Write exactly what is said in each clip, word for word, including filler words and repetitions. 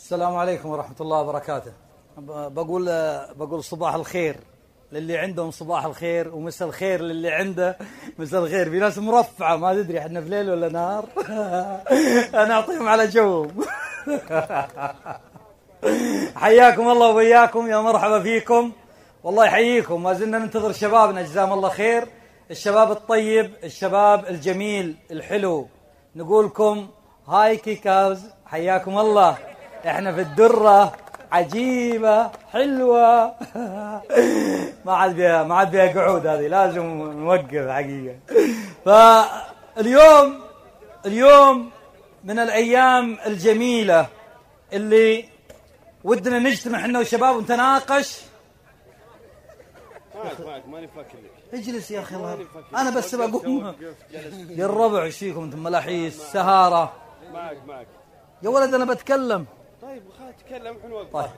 السلام عليكم ورحمة الله وبركاته. بقول بقول صباح الخير للي عندهم صباح الخير، ومساء الخير للي عنده مساء الخير. في ناس مرفعة ما تدري احنا في ليل ولا نهار. أنا أعطيهم على جوهم. حياكم الله وبياكم، يا مرحبا فيكم، والله يحييكم. ما زلنا ننتظر شبابنا جزاهم الله خير، الشباب الطيب، الشباب الجميل الحلو. نقولكم هاي كيكاوز، حياكم الله. احنا في الدرة عجيبة حلوة. ما عاد بيها ما عاد بيها قعود، هذه لازم نوقف حقيقة. فاليوم اليوم من الأيام الجميلة اللي ودنا نجتمع احنا والشباب ونتناقش. معك معك ماني فاكر لك. اجلس يا أخي الله. أنا بس بقوم يا الربع. ايش فيكم أنتم ملاحيس سهارة؟ معك معك يا ولد أنا بتكلم. طيب خلاص تكلم احنا نوقف. طيب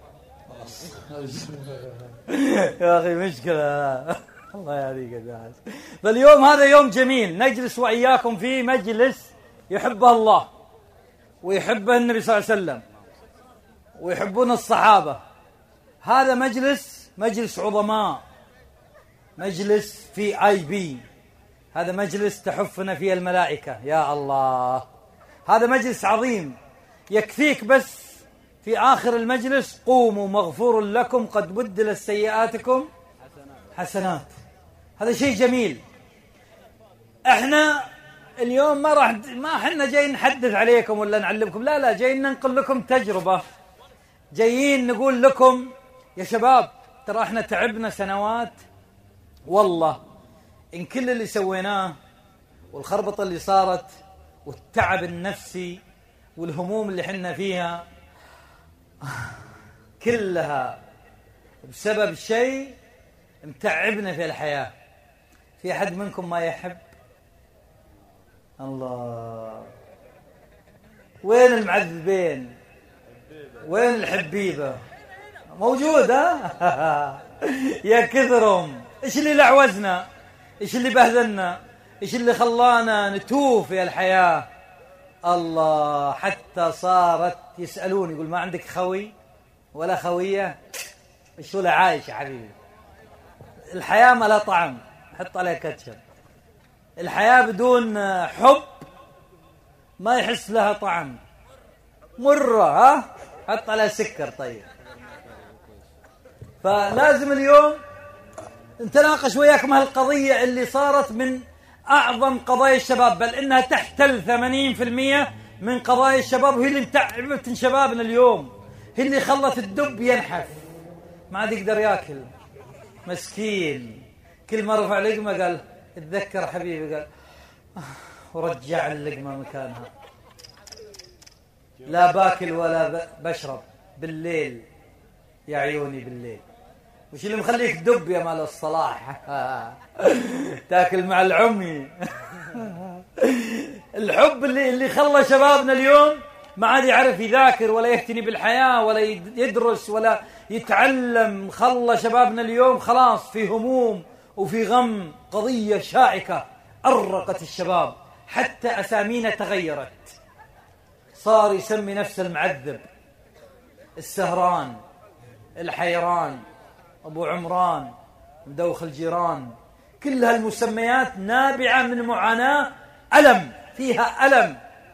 يا أخي مشكلة. الله يهديك الناس. فاليوم هذا يوم جميل نجلس وإياكم في مجلس يحبه الله ويحبه النبي صلى الله عليه وسلم ويحبون الصحابة. هذا مجلس مجلس عظماء، مجلس في آي بي. هذا مجلس تحفنا فيه الملائكة. يا الله، هذا مجلس عظيم. يكفيك بس في آخر المجلس قوموا مغفور لكم قد بدلت سيئاتكم حسنات. هذا شيء جميل. احنا اليوم ما راح ما احنا جايين نحدث عليكم ولا نعلمكم، لا لا، جايين ننقل لكم تجربة. جايين نقول لكم يا شباب ترى احنا تعبنا سنوات، والله إن كل اللي سويناه والخربطة اللي صارت والتعب النفسي والهموم اللي حنا فيها كلها بسبب شيء متعبنا في الحياة. في أحد منكم ما يحب؟ الله، وين المعذبين؟ وين الحبيبة؟ موجودة. يا كثرهم. إيش اللي لعوزنا؟ إيش اللي بهذلنا؟ إيش اللي خلانا نتوه في الحياة؟ الله، حتى صارت يسألون يقول ما عندك خوي ولا خوية؟ إيش ولا عايش يا حبيبي؟ الحياة ما لها طعم، حط عليها كاتشب. الحياة بدون حب ما يحس لها طعم، مرة. ها حط عليها سكر. طيب، فلازم اليوم نتناقش وياكم هالقضية اللي صارت من أعظم قضايا الشباب، بل إنها تحتل ثمانين في المئة من قضايا الشباب، وهي اللي متعبت شبابنا اليوم، هي اللي خلت الدب ينحف ما عاد يقدر ياكل. مسكين، كل ما رفع لقمة قال اتذكر حبيبي، قال ورجع اللقمة مكانها. لا باكل ولا بشرب بالليل يا عيوني بالليل. وش اللي مخليك دب يا مال الصلاح؟ تاكل مع العمي. الحب اللي اللي خلى شبابنا اليوم ما عاد يعرف يذاكر ولا يهتني بالحياة ولا يدرس ولا يتعلم. خلى شبابنا اليوم خلاص في هموم وفي غم. قضية شائكة أرقت الشباب، حتى أسامينا تغيرت. صار يسمي نفسه المعذب، السهران، الحيران، أبو عمران، مدوخ الجيران. كل هالمسميات نابعة من معاناة، ألم، فيها ألم.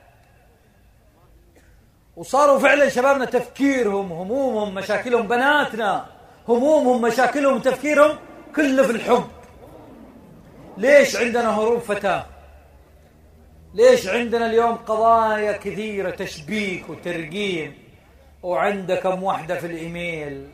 وصاروا فعلا شبابنا تفكيرهم، همومهم، مشاكلهم، بناتنا همومهم، مشاكلهم، تفكيرهم كله في الحب. ليش عندنا هروب فتاة؟ ليش عندنا اليوم قضايا كثيرة تشبيك وترقيم؟ وعندك كم واحدة في الإيميل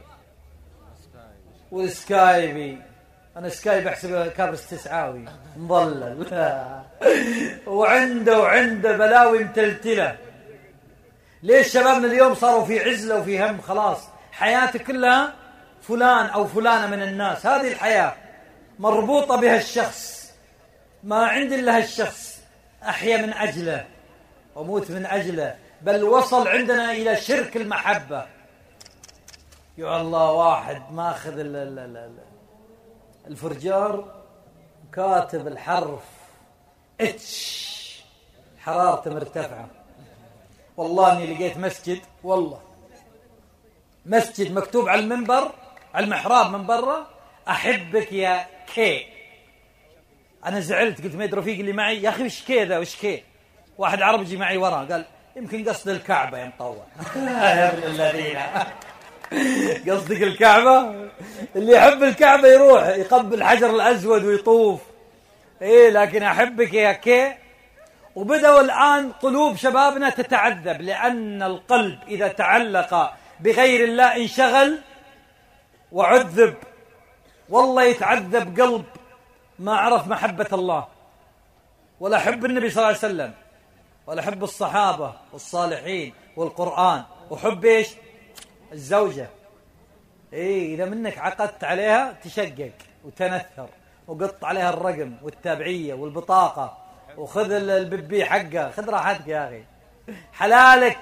والسكايبي. أنا سكايب أحسبه كابرس تسعاوي مضلل. وعنده وعنده بلاوي متلتلة. ليش شبابنا اليوم صاروا في عزلة وفي هم؟ خلاص حياته كلها فلان أو فلانة من الناس. هذه الحياة مربوطة بها الشخص، ما عندي إلا هالشخص، أحيا من أجله وموت من أجله. بل وصل عندنا إلى شرك المحبة. يا الله، واحد ماخذ الفرجار كاتب الحرف اتش، حرارته مرتفعة. والله اني لقيت مسجد، والله مسجد مكتوب على المنبر على المحراب من برا أحبك يا كي. أنا زعلت، قلت ما يدري رفيق اللي معي يا أخي وش كي ذا وش كي. واحد عربي يجي معي ورا قال يمكن قصد الكعبة يا مطول. يا ابن الذين قصدك الكعبة؟ اللي يحب الكعبة يروح يقبل الحجر الأسود ويطوف. إيه لكن أحبك يا كي. وبدأوا الآن قلوب شبابنا تتعذب، لأن القلب إذا تعلق بغير الله انشغل وعذب. والله يتعذب قلب ما عرف محبة الله ولا حب النبي صلى الله عليه وسلم ولا حب الصحابة والصالحين والقرآن وحب إيش؟ الزوجة. إيه إذا منك عقدت عليها تشقق وتنثر وقط عليها الرقم والتابعية والبطاقة وخذ الببي حقه، خذ راحتك يا أخي حلالك.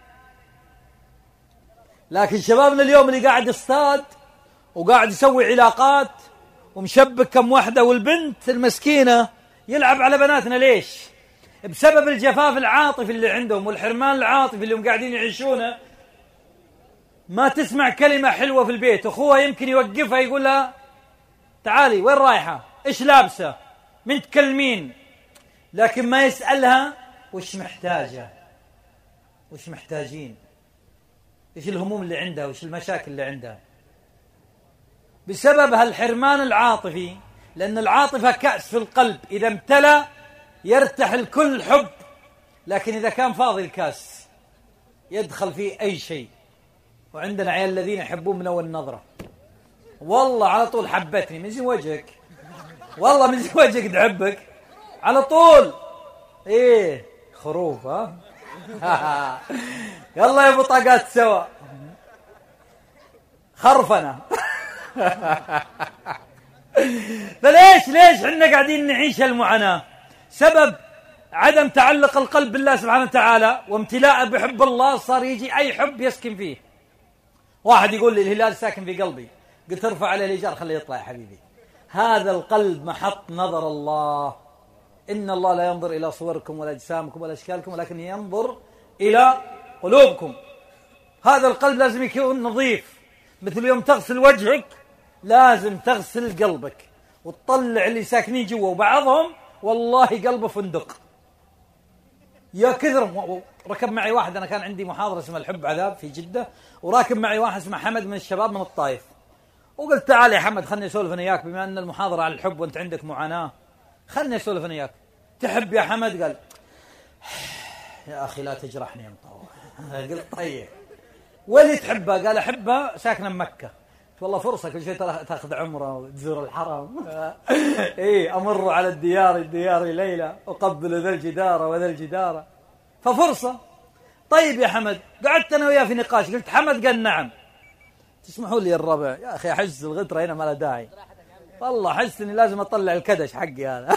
لكن شبابنا اليوم اللي قاعد يصطاد وقاعد يسوي علاقات ومشبك كم واحدة، والبنت المسكينة يلعب على بناتنا. ليش؟ بسبب الجفاف العاطفي اللي عندهم والحرمان العاطفي اللي هم قاعدين يعيشونه. ما تسمع كلمة حلوة في البيت، أخوها يمكن يوقفها يقول لها تعالي وين رايحة؟ إيش لابسة؟ من تكلمين؟ لكن ما يسألها وش محتاجة، وش محتاجين، إيش الهموم اللي عندها، وش المشاكل اللي عندها، بسبب هالحرمان العاطفي. لأن العاطفة كأس في القلب، إذا امتلأ يرتاح الكل حب، لكن إذا كان فاضي الكاس يدخل فيه أي شيء. وعندنا عيال الذين يحبون من أول نظرة. والله على طول حبتني من زين وجهك، والله من زين وجهك تحبك على طول. إيه خروف ها. يلا يا بطاقات سوا خرفنا. فليش ليش احنا قاعدين نعيش المعاناة؟ سبب عدم تعلق القلب بالله سبحانه وتعالى وامتلاءه بحب الله. صار يجي أي حب يسكن فيه. واحد يقول لي الهلال ساكن في قلبي، قلت ارفع عليه الإيجار خليه يطلع يا حبيبي. هذا القلب محط نظر الله. إن الله لا ينظر إلى صوركم ولا أجسامكم ولا أشكالكم ولكن ينظر إلى قلوبكم. هذا القلب لازم يكون نظيف. مثل يوم تغسل وجهك لازم تغسل قلبك وتطلع اللي ساكنين جوا، وبعضهم والله قلبه فندق يا كثر. ركب معي واحد، أنا كان عندي محاضرة اسمها الحب عذاب في جدة، وراكب معي واحد اسمه حمد من الشباب من الطائف، وقلت تعال يا حمد خلني أسولف أنا وياك، بما أن المحاضرة على الحب وأنت عندك معاناة خلني أسولف أنا وياك. تحب يا حمد؟ قال يا أخي لا تجرحني يا مطوع. قلت طيب واللي تحبها؟ قال أحبها ساكنة بمكة. والله فرصة كل شيء تأخذ عمره وتزور الحرم. إيه أمر على الديار الديار ليلة أقبل ذا الجدار وذا الجدار، ففرصة. طيب يا حمد، قعدت أنا وياه في نقاش، قلت حمد؟ قال نعم. تسمحوا لي الربع يا أخي أحس الغترة هنا ما لها داعي، والله أحس إني لازم أطلع الكدش حقي هذا.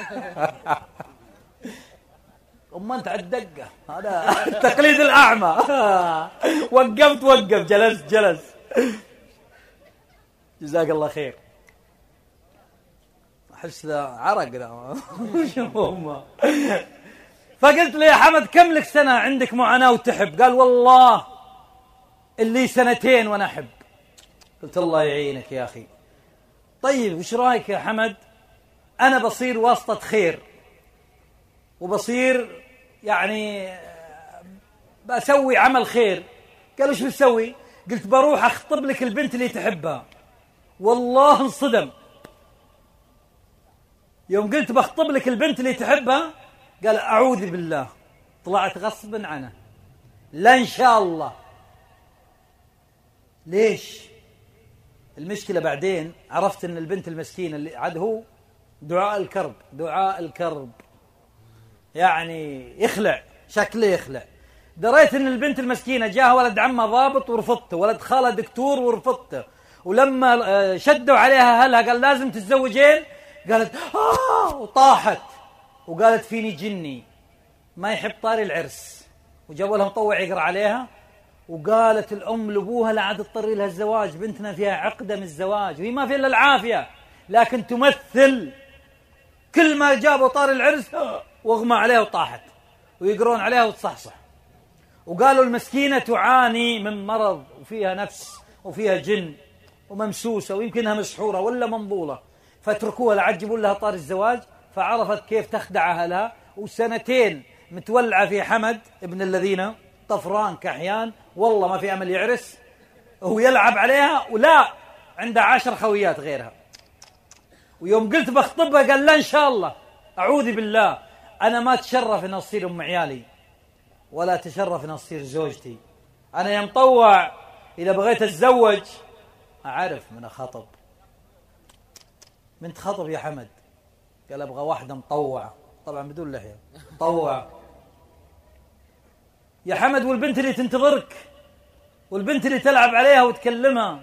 أما أنت على الدقة هذا تقليد الأعمى. وقفت وقف، جلست جلس. جزاك الله خير. أحس ذا عرق ذا. فقلت له يا حمد كم لك سنة عندك معاناة وتحب؟ قال والله اللي سنتين وأنا أحب. قلت الله يعينك يا أخي. طيب وش رأيك يا حمد أنا بصير واسطة خير وبصير يعني بسوي عمل خير. قال وش بتسوي؟ قلت بروح أخطب لك البنت اللي تحبها. والله انصدم يوم قلت بخطب لك البنت اللي تحبها. قال أعوذ بالله، طلعت غصبا عنه. لا إن شاء الله. ليش؟ المشكلة بعدين عرفت أن البنت المسكينة اللي عاد هو دعاء الكرب دعاء الكرب يعني يخلع، شكله يخلع. دريت أن البنت المسكينة جاها ولد عمها ضابط ورفضته، ولد خالها دكتور ورفضته، ولما شدوا عليها أهلها قال لازم تتزوجين، قالت آه وطاحت وقالت فيني جني ما يحب طاري العرس، وجابوا لها مطوع يقرأ عليها. وقالت الأم لأبوها لا عاد تضطري لها الزواج، بنتنا فيها عقدة من الزواج وهي ما فيها إلا العافية، لكن تمثل. كل ما جابوا طاري العرس واغمى عليها وطاحت، ويقرون عليها وتصحصح. وقالوا المسكينة تعاني من مرض وفيها نفس وفيها جن وممسوسة ويمكنها مسحورة ولا منظولة، فاتركوها لعد جيبوا لها طار الزواج. فعرفت كيف تخدع أهلها، وسنتين متولعة في حمد ابن الذين طفران كحيان، والله ما في أمل يعرس، وهو يلعب عليها ولا عندها عشر خويات غيرها. ويوم قلت بخطبها قال لا إن شاء الله، أعوذ بالله، أنا ما تشرف أن أصير أم عيالي ولا تشرف أن أصير زوجتي. أنا يا مطوع إذا بغيت أتزوج أعرف من أخطب. من تخطب يا حمد؟ قال أبغى واحدة مطوعة، طبعا بدون لحية، مطوعة يا حمد، والبنت اللي تنتظرك والبنت اللي تلعب عليها وتكلمها.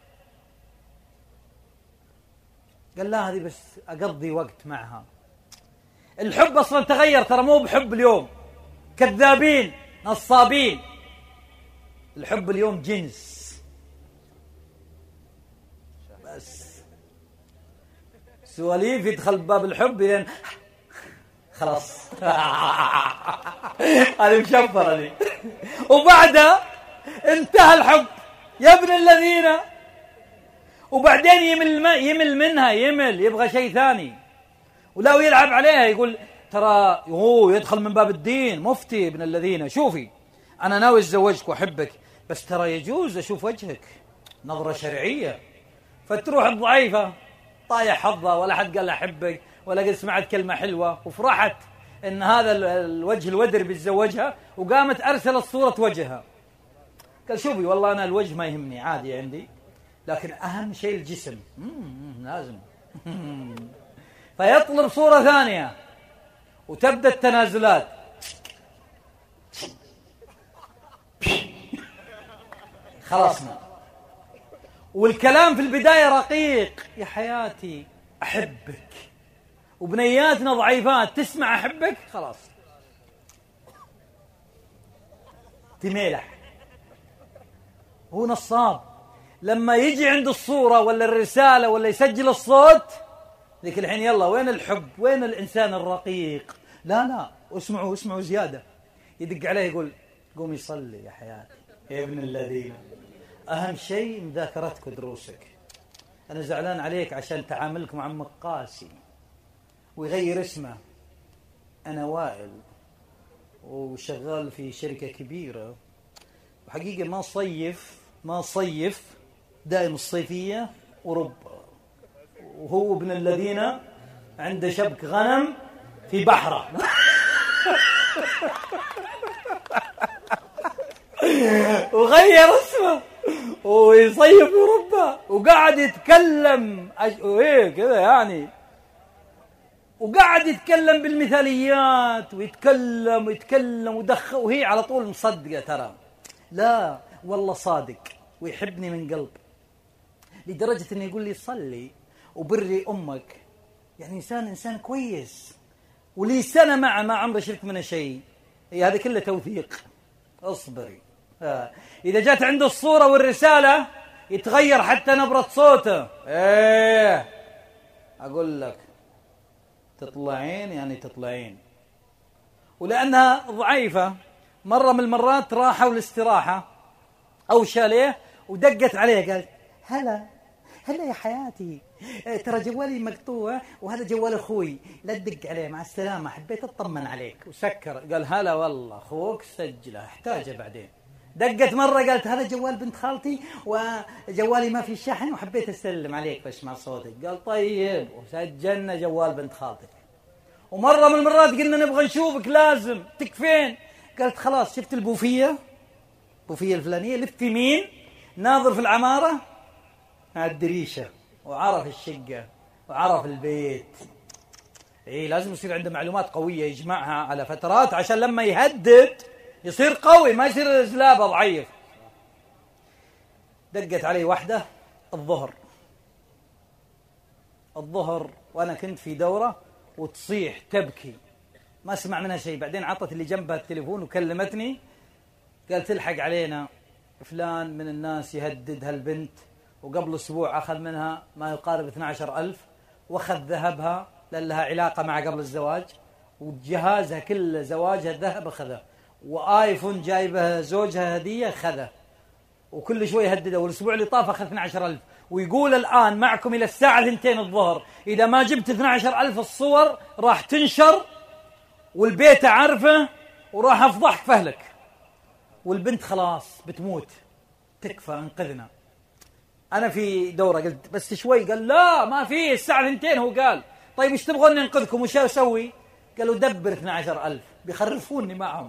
قال لا هذه بس أقضي وقت معها. الحب أصلا تغير ترى، مو بحب اليوم، كذابين نصابين. الحب اليوم جنس بس، سواليف يدخل باب الحب لين خلاص هذه مشفرة دي، وبعدها انتهى الحب يا ابن الذين. وبعدين يمل يمل منها، يمل يبغى شيء ثاني، ولا يلعب عليها يقول ترى هو يدخل من باب الدين، مفتي ابن الذين، شوفي أنا ناوي أتزوجك وأحبك، بس ترى يجوز أشوف وجهك نظرة شرعية. فتروح الضعيفة طايح حظها، ولا حد قال أحبك ولا قد سمعت كلمة حلوة، وفرحت إن هذا الوجه الودر بيتزوجها، وقامت أرسلت صورة وجهها. قال شوفي والله أنا الوجه ما يهمني، عادي عندي، لكن أهم شيء الجسم، لازم فيطلب صورة ثانية، وتبدأ التنازلات. خلصنا. والكلام في البداية رقيق، يا حياتي أحبك، وبنياتنا ضعيفات تسمع أحبك خلاص تميلح. هو نصاب، لما يجي عند الصورة ولا الرسالة ولا يسجل الصوت ذيك الحين يلا وين الحب، وين الإنسان الرقيق؟ لا لا، اسمعوا اسمعوا زيادة. يدق عليه يقول قوم يصلي يا حياتي يا ابن الذين، أهم شيء مذاكرتك ودروسك، أنا زعلان عليك عشان تعاملك مع عمك قاسي. ويغير اسمه، أنا وائل وشغال في شركة كبيرة، وحقيقة ما صيف ما صيف دائم الصيفية أوروبا، وهو ابن الذين عنده شبك غنم في بحره وغير اسمه ويصيف أوروبا، وقاعد يتكلم أج... وإيه كذا يعني، وقاعد يتكلم بالمثاليات ويتكلم ويتكلم ودخل، وهي على طول مصدقة ترى، لا والله صادق ويحبني من قلب، لدرجة إنه يقول لي صلي وبري أمك، يعني إنسان إنسان كويس، ولي سنة معه ما عمره شرك منه شيء. إيه هذا كله توثيق، اصبري. آه. إذا جات عنده الصورة والرسالة يتغير حتى نبرة صوته. إيه أقول لك تطلعين يعني تطلعين. ولأنها ضعيفة مرة من المرات راحوا الاستراحة أو شاليه ودقت عليه قال هلا هلا يا حياتي، ترى جوالي مقطوع وهذا جوال أخوي، لا تدق عليه، مع السلامة، حبيت أطمن عليك. وسكر قال هلا والله أخوك سجله احتاجه بعدين. دقت مرة قالت هذا جوال بنت خالتي وجوالي ما في شحن وحبيت أسلم عليك بس مع صوتك. قال طيب، وسجلنا جوال بنت خالتك. ومرة من المرات قلنا نبغى نشوفك لازم تكفين، قالت خلاص شفت البوفية بوفية الفلانية، لف يمين ناظر في العمارة على الدريشة، وعرف الشقة وعرف البيت. إيه لازم يصير عنده معلومات قوية يجمعها على فترات عشان لما يهدد يصير قوي، ما يصير زلابة ضعيف. دقت علي واحدة الظهر الظهر وأنا كنت في دورة، وتصيح تبكي، ما اسمع منها شيء. بعدين عطت اللي جنبها التليفون وكلمتني، قالت تلحق علينا فلان من الناس يهدد هالبنت، وقبل أسبوع أخذ منها ما يقارب اثني عشر ألف، وأخذ ذهبها لأن لها علاقة مع قبل الزواج، وجهازها كل زواجها الذهب أخذه، وآيفون جايبه زوجها هدية خذه، وكل شوي يهدده، والأسبوع اللي طاف أخذ اثني عشر ألف، ويقول الآن معكم إلى الساعة اثنتين الظهر، إذا ما جبت اثني عشر ألف الصور راح تنشر والبيت عارفه وراح أفضحك فهلك، والبنت خلاص بتموت، تكفى انقذنا. أنا في دورة قلت بس شوي، قال لا ما في، الساعة اثنتين هو قال. طيب إيش تبغون ننقذكم؟ وش أسوي؟ قالوا دبر اثني عشر ألف، بيخرفوني معهم.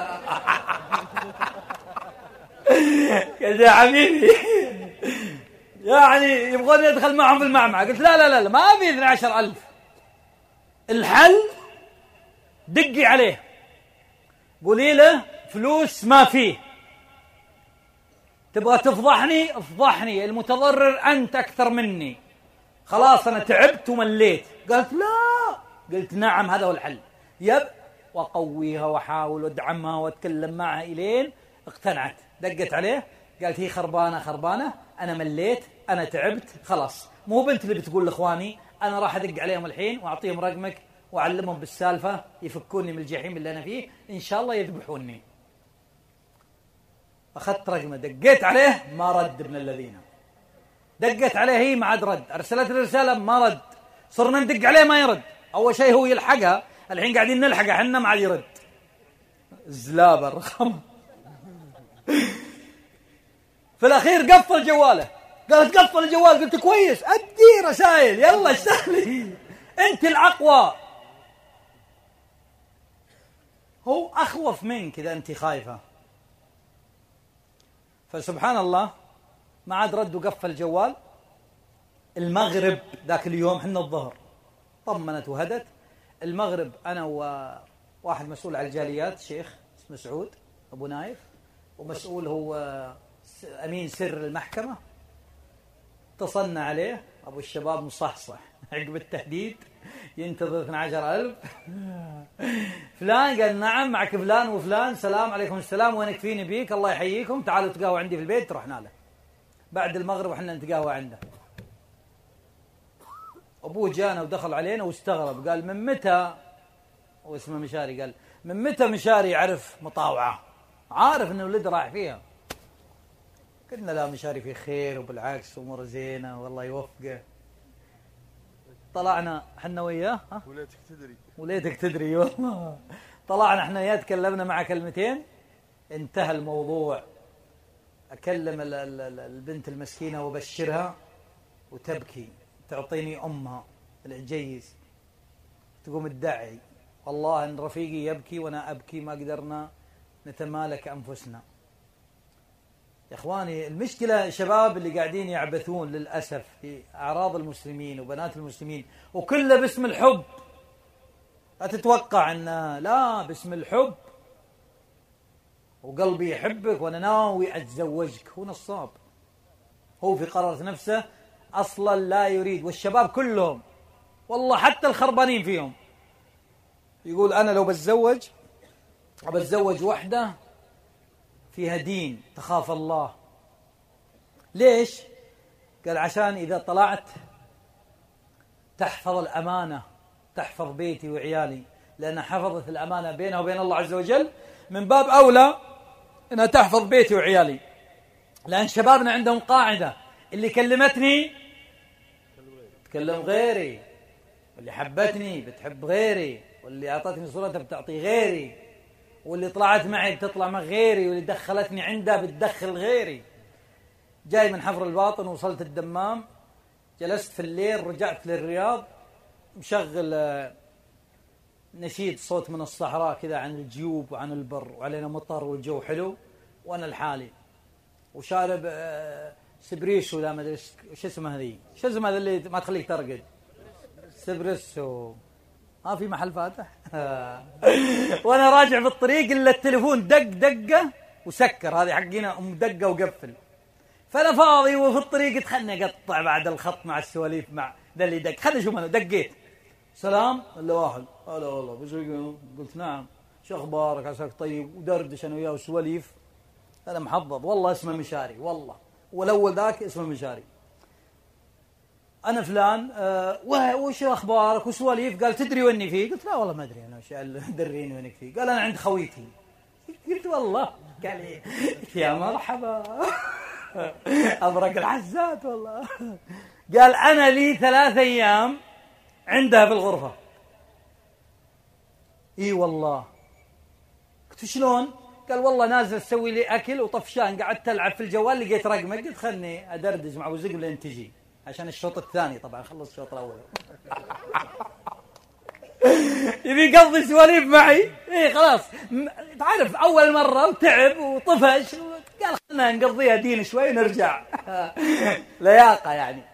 قلت يا حبيبي يعني يبغون يدخل معهم في المعمعة. قلت لا لا لا, لا ما في اثني عشر ألف، الحل دقي عليه قولي له فلوس ما فيه، تبغى تفضحني افضحني، المتضرر أنت أكثر مني، خلاص أنا تعبت ومليت. قالت لا، قلت نعم هذا هو الحل. يب، وأقويها وأحاول وأدعمها وأتكلم معها إلين اقتنعت. دقت عليه قالت هي خربانة خربانة، أنا مليت، أنا تعبت، خلاص مو بنت اللي بتقول لإخواني أنا راح أدق عليهم الحين وأعطيهم رقمك وأعلمهم بالسالفة يفكوني من الجحيم اللي أنا فيه، إن شاء الله يذبحوني. أخذت رقمه دقيت عليه ما رد، ابن الذين دقت عليه هي ما عاد رد، أرسلت الرسالة ما رد، صرنا ندق عليه ما يرد. أول شيء هو يلحقها، الحين قاعدين نلحقها حنا ما عاد يرد، زلابة الرقم. في الأخير قفل جواله، قالت قفل الجوال. قلت كويس أدي رسائل يلا اشتغلي أنت الأقوى، هو أخوف منك إذا أنت خايفة. فسبحان الله ما عاد رد وقفل الجوال. المغرب ذاك اليوم حنا الظهر طمنت وهدت. المغرب أنا وواحد مسؤول على الجاليات شيخ اسمه سعود أبو نايف، ومسؤول هو أمين سر المحكمة، اتصلنا عليه أبو الشباب مصحصح عقب التهديد ينتظر اثني عشر ألف. فلان قال نعم معك فلان وفلان، سلام عليكم السلام، وينك فيني بيك، الله يحييكم، تعالوا تقهوى عندي في البيت. رحنا له بعد المغرب وحنا نتقهوى عنده. أبوه جانا ودخل علينا واستغرب، قال من متى، واسمه مشاري، قال من متى مشاري يعرف مطاوعة، عارف أنه ولد راح فيها. قلنا لا مشاري في خير وبالعكس أمور زينة والله يوفقه. طلعنا حنا وياه، ها وليتك تدري وليتك تدري والله. طلعنا احنا وياه تكلمنا مع كلمتين انتهى الموضوع. أكلم البنت المسكينة وبشرها وتبكي، تعطيني أمها العجيز، تقوم تدعي والله أن رفيقي يبكي وأنا أبكي، ما قدرنا نتمالك أنفسنا. يا إخواني المشكلة شباب اللي قاعدين يعبثون للأسف في أعراض المسلمين وبنات المسلمين، وكله باسم الحب. لا تتوقع أن لا، باسم الحب وقلبي يحبك وأنا ناوي أتزوجك. هو نصاب، هو في قرارة نفسه أصلا لا يريد. والشباب كلهم والله حتى الخربانين فيهم يقول أنا لو بتزوج بتزوج وحدة فيها دين تخاف الله. ليش؟ قال عشان إذا طلعت تحفظ الأمانة، تحفظ بيتي وعيالي، لأن حفظت الأمانة بينها وبين الله عز وجل، من باب أولى أنها تحفظ بيتي وعيالي. لأن شبابنا عندهم قاعدة، اللي كلمتني تكلم غيري، واللي حبتني بتحب غيري، واللي أعطتني صورتها بتعطي غيري، واللي طلعت معي بتطلع مع غيري، واللي دخلتني عندها بتدخل غيري. جاي من حفر الباطن وصلت الدمام، جلست في الليل، رجعت للرياض مشغل نشيد صوت من الصحراء كذا عن الجيوب وعن البر وعلينا مطر والجو حلو، وأنا لحالي وشارب سبريسو، لا ما ادري ايش اسمه هذي، ايش اسمه هذا اللي ما تخليك ترقد، سبريسو، ما في محل فاتح. وانا راجع في الطريق الا التليفون دق دقه وسكر، هذه حقنا ام دقه وقفل. فانا فاضي وفي الطريق خلني اقطع بعد الخط مع السواليف مع ذا اللي دق. خلنا شوف انا دقيت سلام الا واحد، هلا والله بس قلت نعم شو اخبارك عساك طيب، ودردش انا وياه وسواليف. انا محظظ والله اسمه مشاري، والله والاول ذاك اسمه مشاري. انا فلان أه وش اخبارك وسواليف. قال تدري ويني فيه؟ قلت لا والله ما ادري انا وش دريني وينك فيه. قال انا عند خويتي. قلت والله. قال لي يا مرحبا أبرك الحزات والله. قال أنا لي ثلاث أيام عندها في الغرفة. إي والله. قلت شلون؟ قال والله نازل تسوي لي أكل وطفشان، قعدت ألعب في الجوال لقيت رقمك، قلت خلني أدردج مع أبو زقل لين تجي عشان الشوط الثاني، طبعا خلص الشوط الأول. يبي يقضي سواليف معي. إيه خلاص تعرف أول مرة وتعب وطفش، قال خلنا نقضيها دين شوي ونرجع. لياقة يعني.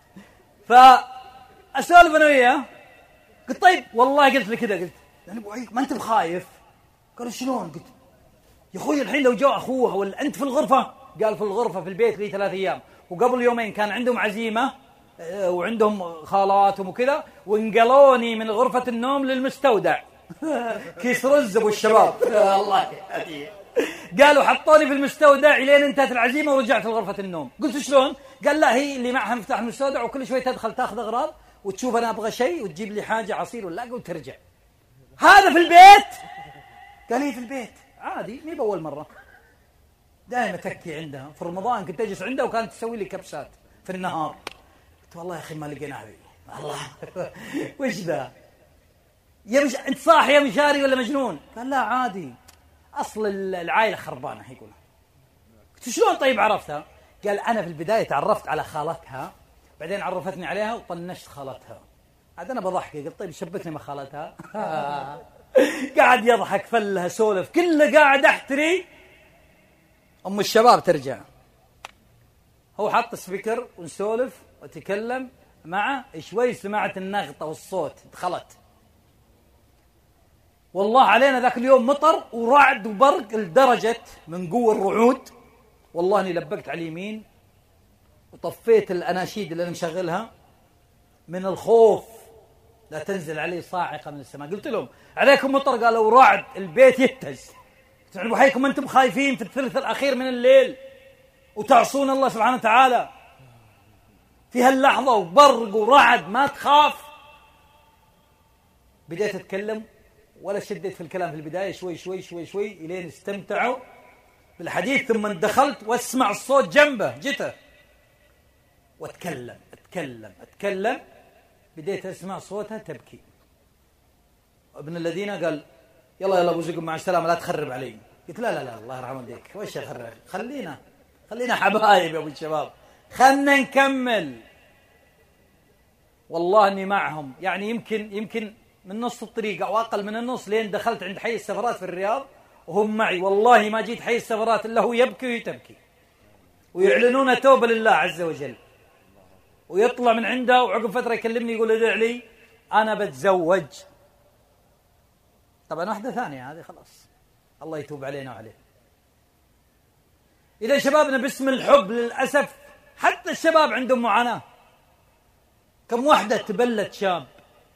فأسولف أنا وياه. قلت طيب والله قلت لي كذا، قلت يعني أبو عيق ما أنت بخايف؟ قال شلون؟ قلت يا أخوي الحين لو جاء أخوها ولا أنت في الغرفة؟ قال في الغرفة في البيت لي ثلاث أيام، وقبل يومين كان عندهم عزيمة وعندهم خالاتهم وكذا، وانقلوني من غرفة النوم للمستودع. كيس رز أبو الشباب. الله يهديه. قالوا حطوني في المستودع لين انتهت العزيمة ورجعت لغرفة النوم. قلت شلون؟ قال لا هي اللي معها مفتاح المستودع وكل شوي تدخل تاخذ أغراض وتشوف أنا أبغى شيء وتجيب لي حاجة عصير ولا وترجع. هذا في البيت؟ قال لي في البيت عادي، مي بأول مرة، دائما تكي عندها. في رمضان كنت أجلس عندها وكانت تسوي لي كبسات في النهار. قلت والله يا أخي ما لقيناها بي. الله وش ذا؟ يا مش أنت صاحي يا مشاري ولا مجنون؟ قال لا عادي، أصل العائلة خربانة يقول. قلت شلون طيب عرفتها؟ قال أنا في البداية تعرفت على خالتها، بعدين عرفتني عليها وطنشت خالتها. عاد أنا بضحك، قلت طيب شبتني مع خالتها. قاعد يضحك فلها سولف كله قاعد أحتري. أم الشباب ترجع، هو حط سبيكر ونسولف وتكلم معه شوي، سمعت النغطة والصوت دخلت. والله علينا ذاك اليوم مطر ورعد وبرق لدرجة من قوة الرعود، والله اني لبقت على اليمين وطفيت الأناشيد اللي أنا مشغلها من الخوف لا تنزل علي صاعقة من السماء. قلت لهم عليكم مطر؟ قالوا رعد البيت يهتز. يعني بحيكم أنتم خايفين في الثلث الأخير من الليل وتعصون الله سبحانه وتعالى في هاللحظة وبرق ورعد، ما تخاف. بديت أتكلم ولا شديت في الكلام في البداية، شوي شوي شوي شوي إلين استمتعوا بالحديث، ثم دخلت واسمع الصوت جنبه جته واتكلم اتكلم اتكلم بديت أسمع صوتها تبكي. ابن الذين قال يلا يلا أبو زقم مع السلامة لا تخرب علي. قلت لا لا لا الله يرحم والديك، وش أخرب؟ خلينا خلينا حبايب يا أبو الشباب، خلنا نكمل. والله أني معهم، يعني يمكن يمكن من نص الطريق أو أقل من النص لين دخلت عند حي السفرات في الرياض وهم معي. والله ما جيت حي السفرات إلا هو يبكي ويتبكي ويعلنون توبة لله عز وجل، ويطلع من عنده وعقب فترة يكلمني يقول ادع لي أنا بتزوج. طبعا واحدة ثانية هذه خلاص الله يتوب علينا وعليه. إذا شبابنا باسم الحب للأسف حتى الشباب عندهم معاناة. كم واحدة تبلت شاب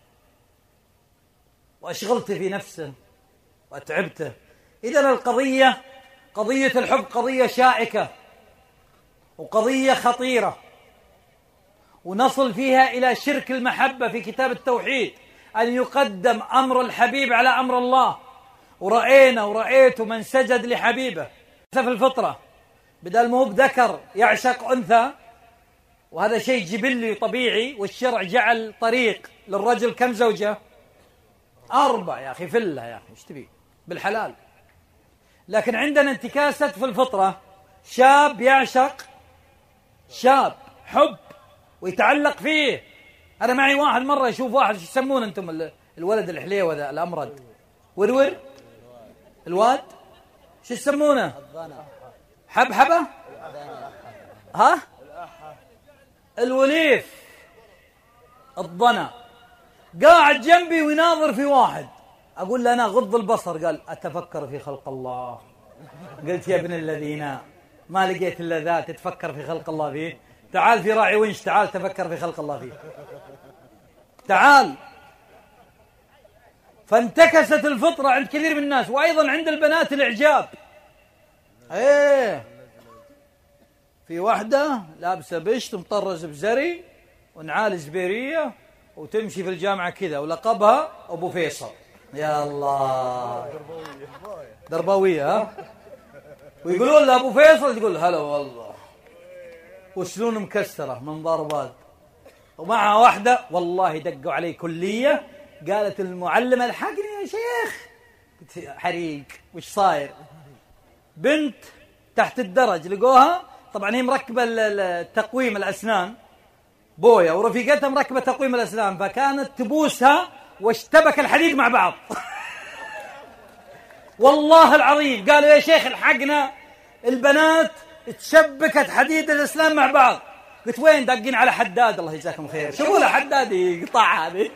وأشغلت في نفسه وأتعبته. إذا القضية قضية الحب قضية شائكة وقضية خطيرة، ونصل فيها إلى شرك المحبة في كتاب التوحيد، أن يقدم أمر الحبيب على أمر الله. ورأينا ورأيت من سجد لحبيبه في الفطرة، بدل ما هو بذكر يعشق أنثى، وهذا شيء جبلي طبيعي، والشرع جعل طريق للرجل كم زوجة؟ أربع. يا أخي فلة يا أخي ايش تبي بالحلال. لكن عندنا انتكاسة في الفطرة، شاب يعشق شاب حب ويتعلق فيه. أنا معي واحد مرة يشوف واحد، شو يسمون أنتم الولد الحليوة ذا الأمرد؟ ورور الواد شو يسمونه؟ حبحبة؟ ها؟ الوليف الضنا. قاعد جنبي ويناظر في واحد، أقول له أنا غض البصر، قال أتفكر في خلق الله. قلت يا ابن الذين ما لقيت إلا ذا تتفكر في خلق الله فيه؟ تعال في راعي ونش، تعال تفكر في خلق الله فيه، تعال. فانتكست الفطرة عند كثير من الناس، وأيضا عند البنات الإعجاب. ايه في واحدة لابسة بشت مطرز بزري ونعال زبيرية وتمشي في الجامعة كذا ولقبها أبو فيصل. يا الله درباوية ها، ويقولون له أبو فيصل تقول هلا والله، وسنون مكسرة من ضربات، ومعها واحدة والله دقوا علي كلية قالت المعلمة الحقني يا شيخ، قلت حريق وش صاير؟ بنت تحت الدرج لقوها، طبعا هي مركبة التقويم الأسنان بويا، ورفيقتها مركبة تقويم الأسنان، فكانت تبوسها واشتبك الحديد مع بعض. والله العظيم قالوا يا شيخ الحقنا البنات تشبكت حديد الأسنان مع بعض. قلت وين؟ داقين على حداد الله يجزاكم خير، شوفوا له حداد يقطع هذه.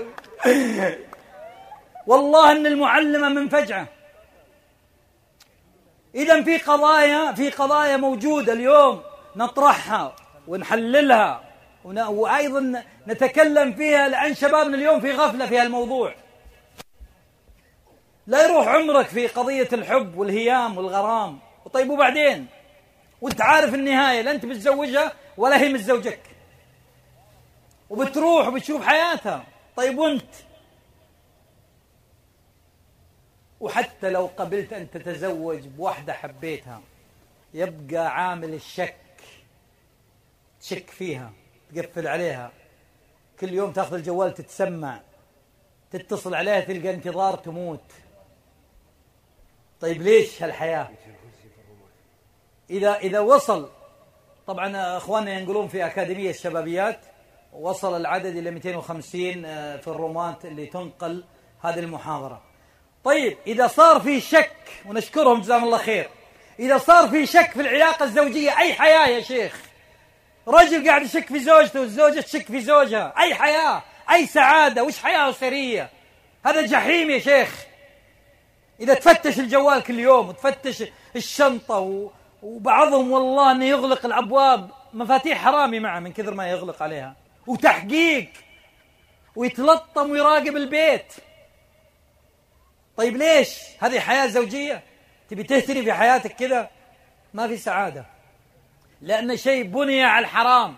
والله ان المعلمة منفجعة. إذن في قضايا في قضايا موجودة اليوم نطرحها ونحللها وأيضا نتكلم فيها، لأن شبابنا اليوم في غفلة في هالموضوع. لا يروح عمرك في قضية الحب والهيام والغرام، وطيب وبعدين وانت عارف النهاية، لا انت بتزوجها ولا هي متزوجك، وبتروح وبتشوف حياتها. طيب وانت؟ وحتى لو قبلت أن تتزوج بواحدة حبيتها يبقى عامل الشك، تشك فيها، تقفل عليها، كل يوم تأخذ الجوال تتسمع، تتصل عليها تلقى انتظار تموت. طيب ليش هالحياة؟ إذا إذا وصل، طبعا أخواننا ينقلون في أكاديمية الشبابيات وصل العدد إلى مئتين وخمسين في الرومات اللي تنقل هذه المحاضرة. طيب إذا صار في شك، ونشكرهم جزاهم الله خير، إذا صار في شك في العلاقة الزوجية، أي حياة يا شيخ؟ رجل قاعد يشك في زوجته والزوجة تشك في زوجها، أي حياة؟ أي سعادة؟ وش حياة أسرية؟ هذا جحيم يا شيخ. إذا تفتش الجوال كل يوم وتفتش الشنطة، وبعضهم والله أنه يغلق الأبواب، مفاتيح حرامي معه من كثر ما يغلق عليها، وتحقيق، ويتلطم ويراقب البيت. طيب ليش؟ هذه حياة زوجية؟ تبي تهتري في حياتك كذا؟ ما في سعادة، لأن شيء بني على الحرام،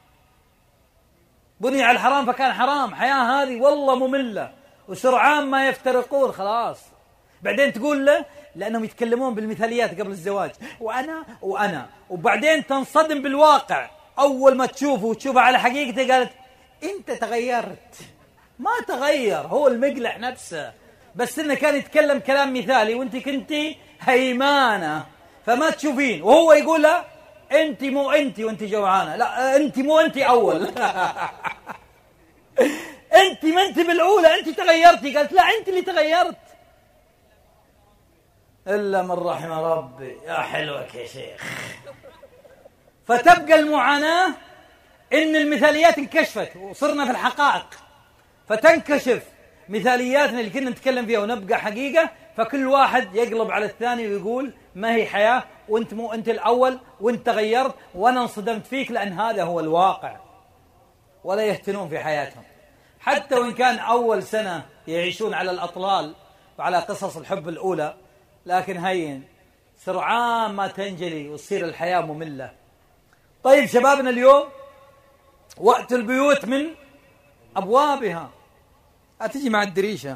بني على الحرام فكان حرام. حياة هذه والله مملة، وسرعان ما يفترقون خلاص. بعدين تقول له، لأنهم يتكلمون بالمثاليات قبل الزواج، وأنا وأنا وبعدين تنصدم بالواقع. أول ما تشوفه وتشوفه على حقيقته قالت أنت تغيرت. ما تغير، هو المقلع نفسه، بس إنه كان يتكلم كلام مثالي وأنت كنتي هيمانة فما تشوفين، وهو يقول له أنت مو أنت وأنت جوعانة، لا أنت مو أنت أول. أنت ما أنت بالأولى، أنت تغيرتي. قالت لا أنت اللي تغيرت. إلا من رحم ربي. يا حلوك يا شيخ. فتبقى المعاناة إن المثاليات انكشفت وصرنا في الحقائق، فتنكشف مثالياتنا اللي كنا نتكلم فيها ونبقى حقيقة، فكل واحد يقلب على الثاني ويقول ما هي حياة، وانت مو انت الأول، وانت تغيرت، وانا انصدمت فيك، لأن هذا هو الواقع. ولا يهتنون في حياتهم، حتى وإن كان أول سنة يعيشون على الأطلال وعلى قصص الحب الأولى، لكن هين سرعان ما تنجلي وتصير الحياة مملة. طيب شبابنا اليوم وقت البيوت من أبوابها، هتجي مع الدريشة،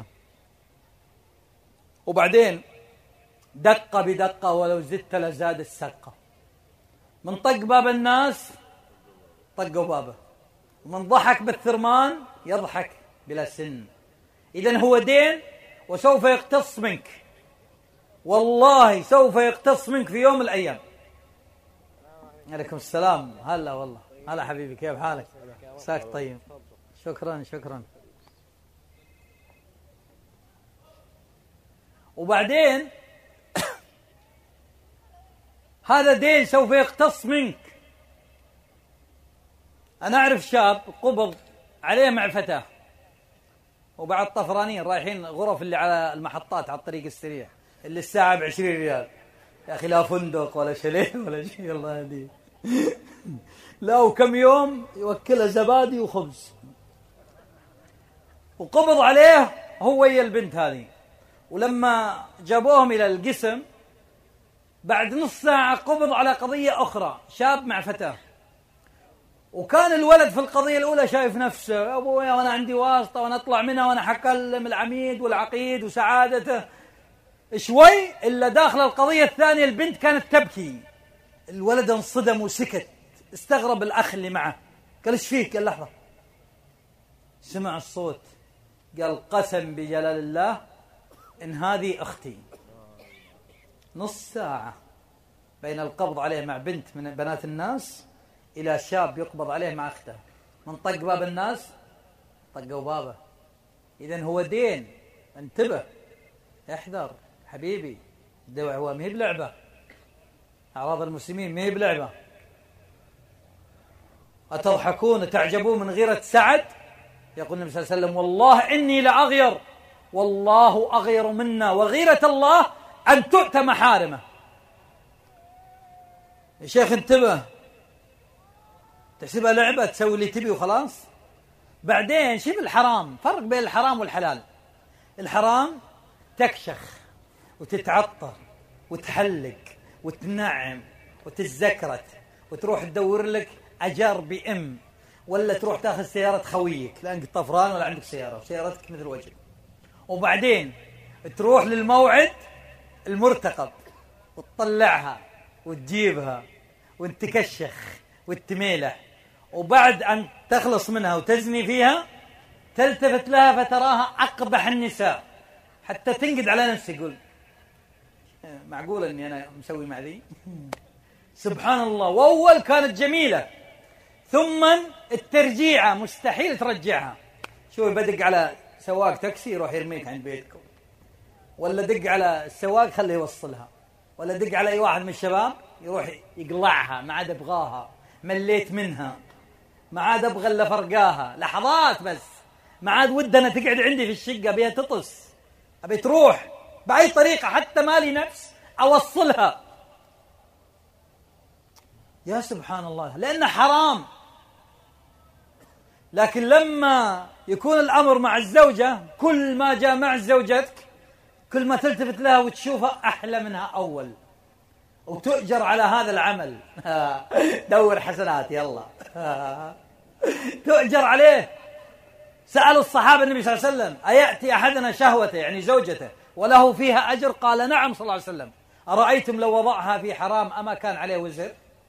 وبعدين دقة بدقة ولو زدت لزاد السقة. من طق باب الناس طقوا بابه، ومن ضحك بالثرمان يضحك بلا سن. إذن هو دين وسوف يقتص منك، والله سوف يقتص منك في يوم من الأيام. عليكم السلام. هلا والله، هلا حبيبي، كيف حالك؟ مساك طيب. شكرا شكرا. وبعدين هذا دين سوف يقتص منك. أنا أعرف شاب قبض عليه مع فتاة، وبعد طفرانين رايحين غرف اللي على المحطات على الطريق السريع اللي الساعة بعشرين ريال. يا أخي لا فندق ولا شاليه ولا شيء، الله يهديه. لا وكم يوم يوكلها زبادي وخبز، وقبض عليه هو ويا البنت هذه. ولما جابوهم إلى القسم بعد نص ساعة قبض على قضية أخرى، شاب مع فتاة. وكان الولد في القضية الأولى شايف نفسه، يا أبويا وأنا عندي واسطة وأنا أطلع منها وأنا حكلم العميد والعقيد وسعادته. شوي إلا داخل القضية الثانية البنت كانت تبكي، الولد انصدم وسكت، استغرب الأخ اللي معه، قال إيش فيك؟ قال لحظة، سمع الصوت، قال قسم بجلال الله إن هذه أختي. نص ساعة بين القبض عليه مع بنت من بنات الناس إلى شاب يقبض عليه مع أخته، من طق باب الناس طقوا بابه. إذن هو دين، انتبه، احذر حبيبي، الدعوة ما هي بلعبة، أعراض المسلمين ما هي بلعبة. أتضحكون وتعجبون من غيرة سعد؟ يقول النبي صلى الله عليه وسلم والله إني لأغير، والله أغير منا، وغيرة الله أن تؤتى محارمه. يا شيخ انتبه، تحسبها لعبة تسوي اللي تبي وخلاص؟ بعدين شوف الحرام، فرق بين الحرام والحلال. الحرام تكشخ وتتعطر وتحلق وتنعم وتتزكرت وتروح تدور لك أجار بي ام، ولا تروح تاخذ سيارة خويك لأنك طفران ولا عندك سيارة وسيارتك مثل وجه، وبعدين تروح للموعد المرتقب وتطلعها وتجيبها وتكشخ وتميلح، وبعد أن تخلص منها وتزني فيها تلتفت لها فتراها أقبح النساء، حتى تنقد على نفسك، يقول معقولة أني أنا مسوي مع ذي؟ سبحان الله. وأول كانت جميلة، ثم الترجيعة مستحيل ترجعها. شوف بدق على سواق تاكسي يروح يرميك عند بيتكم، ولا دق على السواق خليه يوصلها، ولا دق على أي واحد من الشباب يروح يقلعها، ما عاد أبغاها، مليت منها، ما عاد أبغى إلا فرقاها، لحظات بس، ما عاد ودنا تقعد عندي في الشقة، أبيها تطس، أبي تروح بأي طريقة، حتى مالي نفس أوصلها. يا سبحان الله، لأنه حرام. لكن لما يكون الأمر مع الزوجة، كل ما جاء مع زوجتك كل ما تلتفت لها وتشوفها أحلى منها أول، وتؤجر على هذا العمل. دور حسنات يلا. تؤجر عليه. سألوا الصحابة النبي صلى الله عليه وسلم أيأتي أحدنا شهوته يعني زوجته وله فيها أجر؟ قال نعم صلى الله عليه وسلم. أرأيتم لو وضعها في حرام أما كان عليه وزر؟